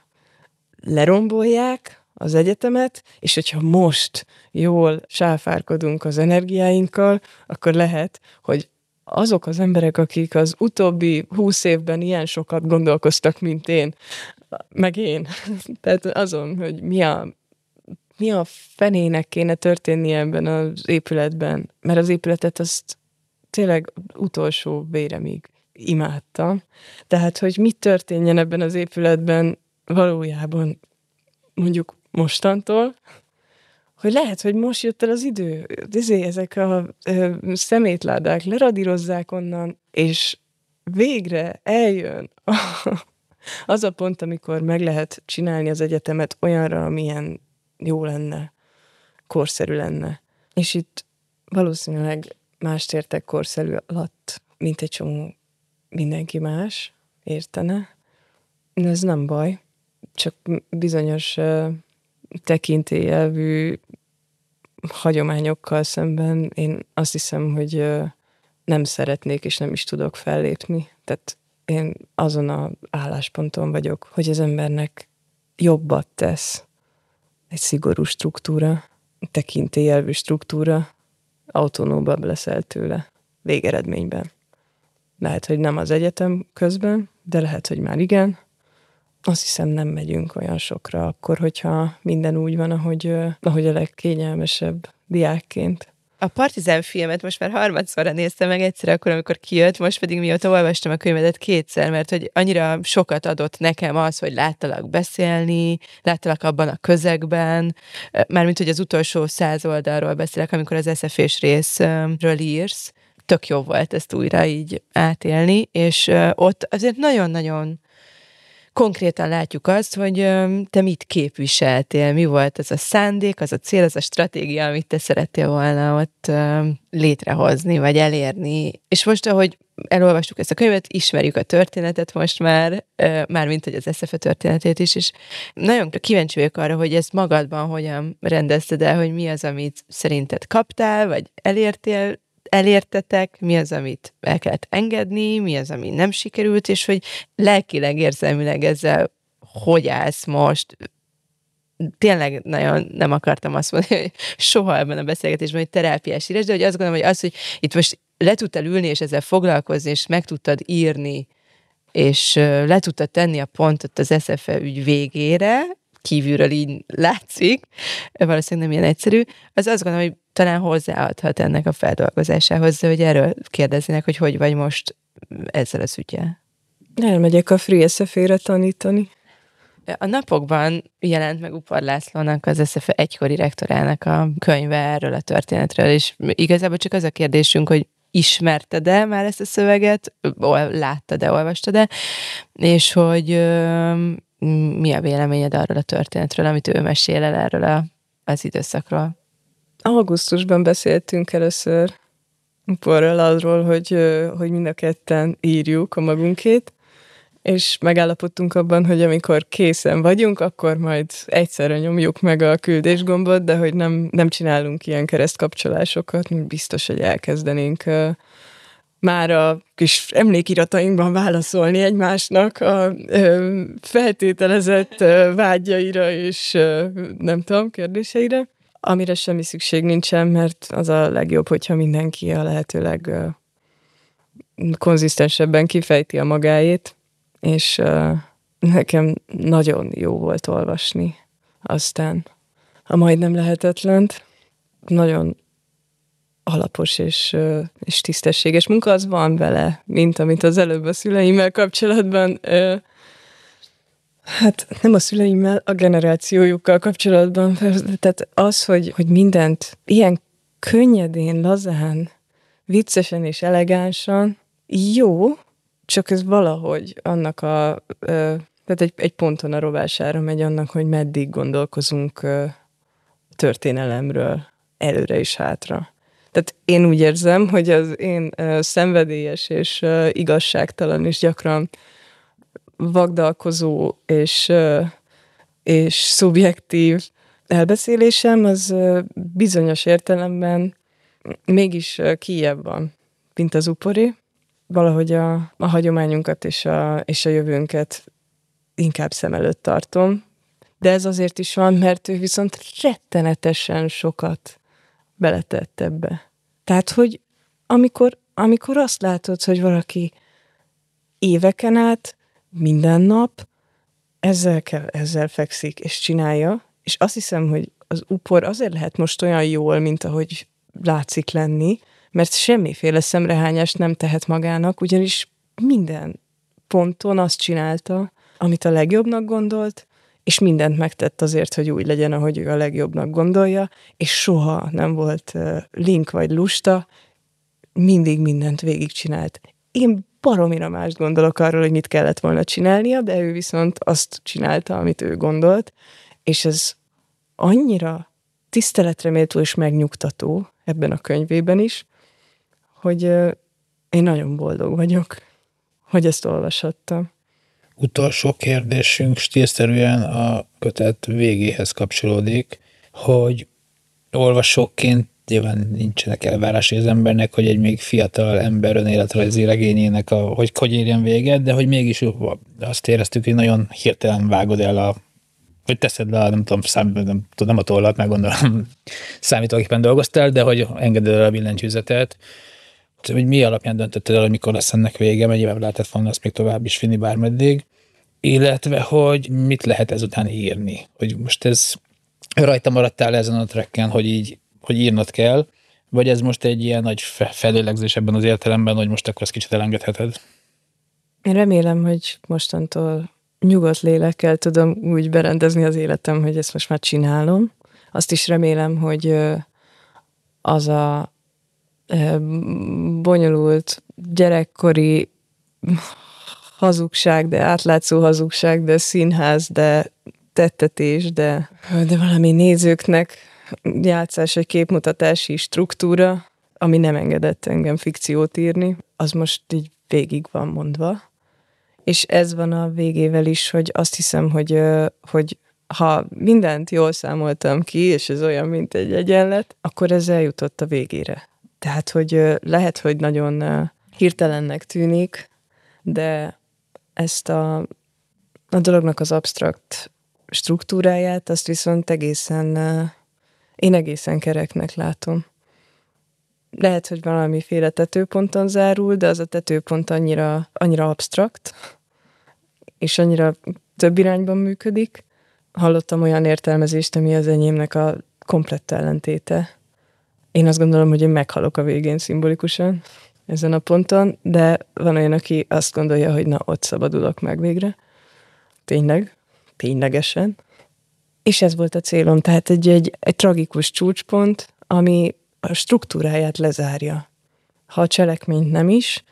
lerombolják az egyetemet, és hogyha most jól sáfárkodunk az energiáinkkal, akkor lehet, hogy azok az emberek, akik az utóbbi húsz évben ilyen sokat gondolkoztak, mint én, meg én, tehát azon, hogy mi a, mi a fenének kéne történnie ebben az épületben, mert az épületet azt tényleg utolsó véremig imádtam. Tehát, hogy mi történjen ebben az épületben valójában mondjuk mostantól, hogy lehet, hogy most jött el az idő, ezért ezek a ö, szemétládák leradírozzák onnan, és végre eljön a, az a pont, amikor meg lehet csinálni az egyetemet olyanra, amilyen jó lenne, korszerű lenne. És itt valószínűleg mást értek korszerű alatt, mint egy csomó mindenki más értene. De ez nem baj, csak bizonyos uh, tekintélyelvű hagyományokkal szemben én azt hiszem, hogy uh, nem szeretnék és nem is tudok fellépni. Tehát én azon az állásponton vagyok, hogy az embernek jobbat tesz egy szigorú struktúra, tekintélyelvű struktúra, autonómabb leszel tőle. végeredményben. Lehet, hogy nem az egyetem közben, de lehet, hogy már igen. Azt hiszem, nem megyünk olyan sokra akkor, hogyha minden úgy van, ahogy, ahogy a legkényelmesebb diákként. A Partizán filmet most már harmadszorra néztem meg, egyszer akkor, amikor kijött, most pedig mióta olvastam a könyvedet kétszer, mert hogy annyira sokat adott nekem az, hogy láttalak beszélni, láttalak abban a közegben, mármint, hogy az utolsó száz oldalról beszélek, amikor az es ef és részről írsz, tök jó volt ezt újra így átélni, és ott azért nagyon-nagyon konkrétan látjuk azt, hogy te mit képviseltél, mi volt az a szándék, az a cél, az a stratégia, amit te szerettél volna ott létrehozni, vagy elérni. És most, ahogy elolvastuk ezt a könyvet, ismerjük a történetet most már, mármint, hogy az es ef történetét is, és nagyon kíváncsi vagyok arra, hogy ezt magadban hogyan rendezted el, hogy mi az, amit szerinted kaptál, vagy elértél, elértetek, mi az, amit el kellett engedni, mi az, ami nem sikerült, és hogy lelkileg, érzelmileg ezzel hogy állsz most. Tényleg nagyon nem akartam azt mondani, hogy soha ebben a beszélgetésben, hogy terápiás írás, de hogy azt gondolom, hogy az, hogy itt most le tudtál ülni, és ezzel foglalkozni, és meg tudtad írni, és le tudtad tenni a pontot az es ef ügy végére, kívülről így látszik, valószínűleg nem ilyen egyszerű, az azt gondolom, hogy talán hozzáadhat ennek a feldolgozásához, hogy erről kérdeznének, hogy hogy vagy most ezzel az ügyel. Elmegyek a Free es ef-ére tanítani. A napokban jelent meg Upar Lászlónak, az es ef egykori rektorának a könyve erről a történetről, és igazából csak az a kérdésünk, hogy ismerted-e már ezt a szöveget, láttad-e, olvastad-e, és hogy mi a véleményed arról a történetről, amit ő mesél el erről a, az időszakról? Augusztusban beszéltünk először Uporral arról, hogy, hogy mind a ketten írjuk a magunkét, és megállapodtunk abban, hogy amikor készen vagyunk, akkor majd egyszerre nyomjuk meg a küldésgombot, de hogy nem, nem csinálunk ilyen keresztkapcsolásokat, biztos, hogy elkezdenénk már a kis emlékiratainkban válaszolni egymásnak a ö, feltételezett ö, vágyaira és ö, nem tudom, kérdéseire, amire semmi szükség nincsen, mert az a legjobb, hogyha mindenki a lehetőleg ö, konzisztensebben kifejti a magáét, és ö, nekem nagyon jó volt olvasni aztán a majdnem lehetetlent. Nagyon alapos és, és tisztességes munka, az van vele, mint amit az előbb a szüleimmel kapcsolatban, hát nem a szüleimmel, a generációjukkal kapcsolatban, tehát az, hogy, hogy mindent ilyen könnyedén, lazán, viccesen és elegánsan, jó, csak ez valahogy annak a, tehát egy, egy ponton a rovására megy annak, hogy meddig gondolkozunk történelemről, előre és hátra. Tehát én úgy érzem, hogy az én uh, szenvedélyes és uh, igazságtalan és gyakran vagdalkozó és, uh, és szubjektív elbeszélésem az uh, bizonyos értelemben mégis uh, kijebb van, mint az Upori. Valahogy a, a hagyományunkat és a, és a jövőnket inkább szem előtt tartom. De ez azért is van, mert ő viszont rettenetesen sokat beletett ebbe. Tehát, hogy amikor, amikor azt látod, hogy valaki éveken át, minden nap ezzel, kell, ezzel fekszik és csinálja, és azt hiszem, hogy az Upor azért lehet most olyan jól, mint ahogy látszik lenni, mert semmiféle szemrehányást nem tehet magának, ugyanis minden ponton azt csinálta, amit a legjobbnak gondolt, és mindent megtett azért, hogy úgy legyen, ahogy ő a legjobbnak gondolja, és soha nem volt link vagy lusta, mindig mindent végigcsinált. Én baromira mást gondolok arról, hogy mit kellett volna csinálnia, de ő viszont azt csinálta, amit ő gondolt, és ez annyira tiszteletre méltó és megnyugtató ebben a könyvében is, hogy én nagyon boldog vagyok, hogy ezt olvashattam. Utolsó kérdésünk stílszerűen a kötet végéhez kapcsolódik, hogy olvasóként nyilván nincsenek elvárásai az embernek, hogy egy még fiatal ember önéletrajzi regényének, a, hogy hogy érjen véget, de hogy mégis azt éreztük, hogy nagyon hirtelen vágod el a, hogy teszed le a, nem tudom, szám, nem, nem a tollat, meg gondolom számítógépen dolgoztál, de hogy engeded el a billentyűzetet, hogy mi alapján döntötted el, hogy mikor lesz ennek vége, mennyivel lehetett volna azt még tovább is vinni bármeddig, illetve, hogy mit lehet ezután írni. Hogy most ez rajta maradtál ezen a tracken, hogy így, hogy írnod kell, vagy ez most egy ilyen nagy felélegzés ebben az értelemben, hogy most akkor ezt kicsit elengedheted? Én remélem, hogy mostantól nyugodt lélekkel tudom úgy berendezni az életem, hogy ezt most már csinálom. Azt is remélem, hogy az a bonyolult gyerekkori hazugság, de átlátszó hazugság, de színház, de tettetés, de, de valami nézőknek játszás, egy képmutatási struktúra, ami nem engedett engem fikciót írni, az most így végig van mondva. És ez van a végével is, hogy azt hiszem, hogy, hogy ha mindent jól számoltam ki, és ez olyan, mint egy egyenlet, akkor ez eljutott a végére. Tehát, hogy lehet, hogy nagyon hirtelennek tűnik, de ezt a, a dolognak az absztrakt struktúráját, azt viszont egészen, én egészen kereknek látom. Lehet, hogy valamiféle tetőponton zárul, de az a tetőpont annyira, annyira absztrakt, és annyira több irányban működik. Hallottam olyan értelmezést, ami az enyémnek a komplett ellentéte. Én azt gondolom, hogy én meghalok a végén szimbolikusan ezen a ponton, de van olyan, aki azt gondolja, hogy na, ott szabadulok meg végre. Tényleg, ténylegesen. És ez volt a célom, tehát egy, egy, egy tragikus csúcspont, ami a struktúráját lezárja. Ha a cselekményt nem is,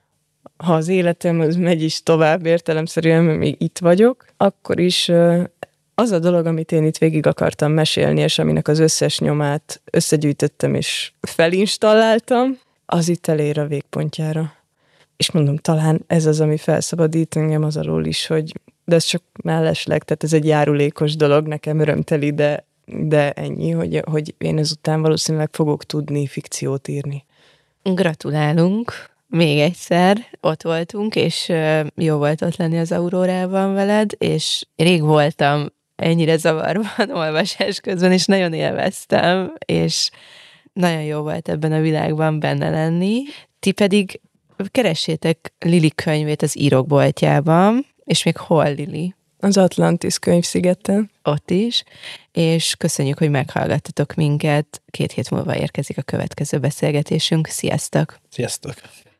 ha az életem az megy is tovább értelemszerűen, mert még itt vagyok, akkor is az a dolog, amit én itt végig akartam mesélni, és aminek az összes nyomát összegyűjtöttem és felinstalláltam, az itt elér a végpontjára. És mondom, talán ez az, ami felszabadít engem az alól is, hogy de ez csak mellesleg, tehát ez egy járulékos dolog, nekem örömteli, de, de ennyi, hogy, hogy én ezután valószínűleg fogok tudni fikciót írni. Gratulálunk! Még egyszer ott voltunk, és jó volt ott lenni az Aurórában veled, és rég voltam ennyire zavarban olvasás közben, és nagyon élveztem, és nagyon jó volt ebben a világban benne lenni. Ti pedig keressétek Lili könyvét az Írokboltjában, és még hol, Lili? Az Atlantis könyvszigeten. Ott is, és köszönjük, hogy meghallgattatok minket. Két hét múlva érkezik a következő beszélgetésünk. Sziasztok! Sziasztok!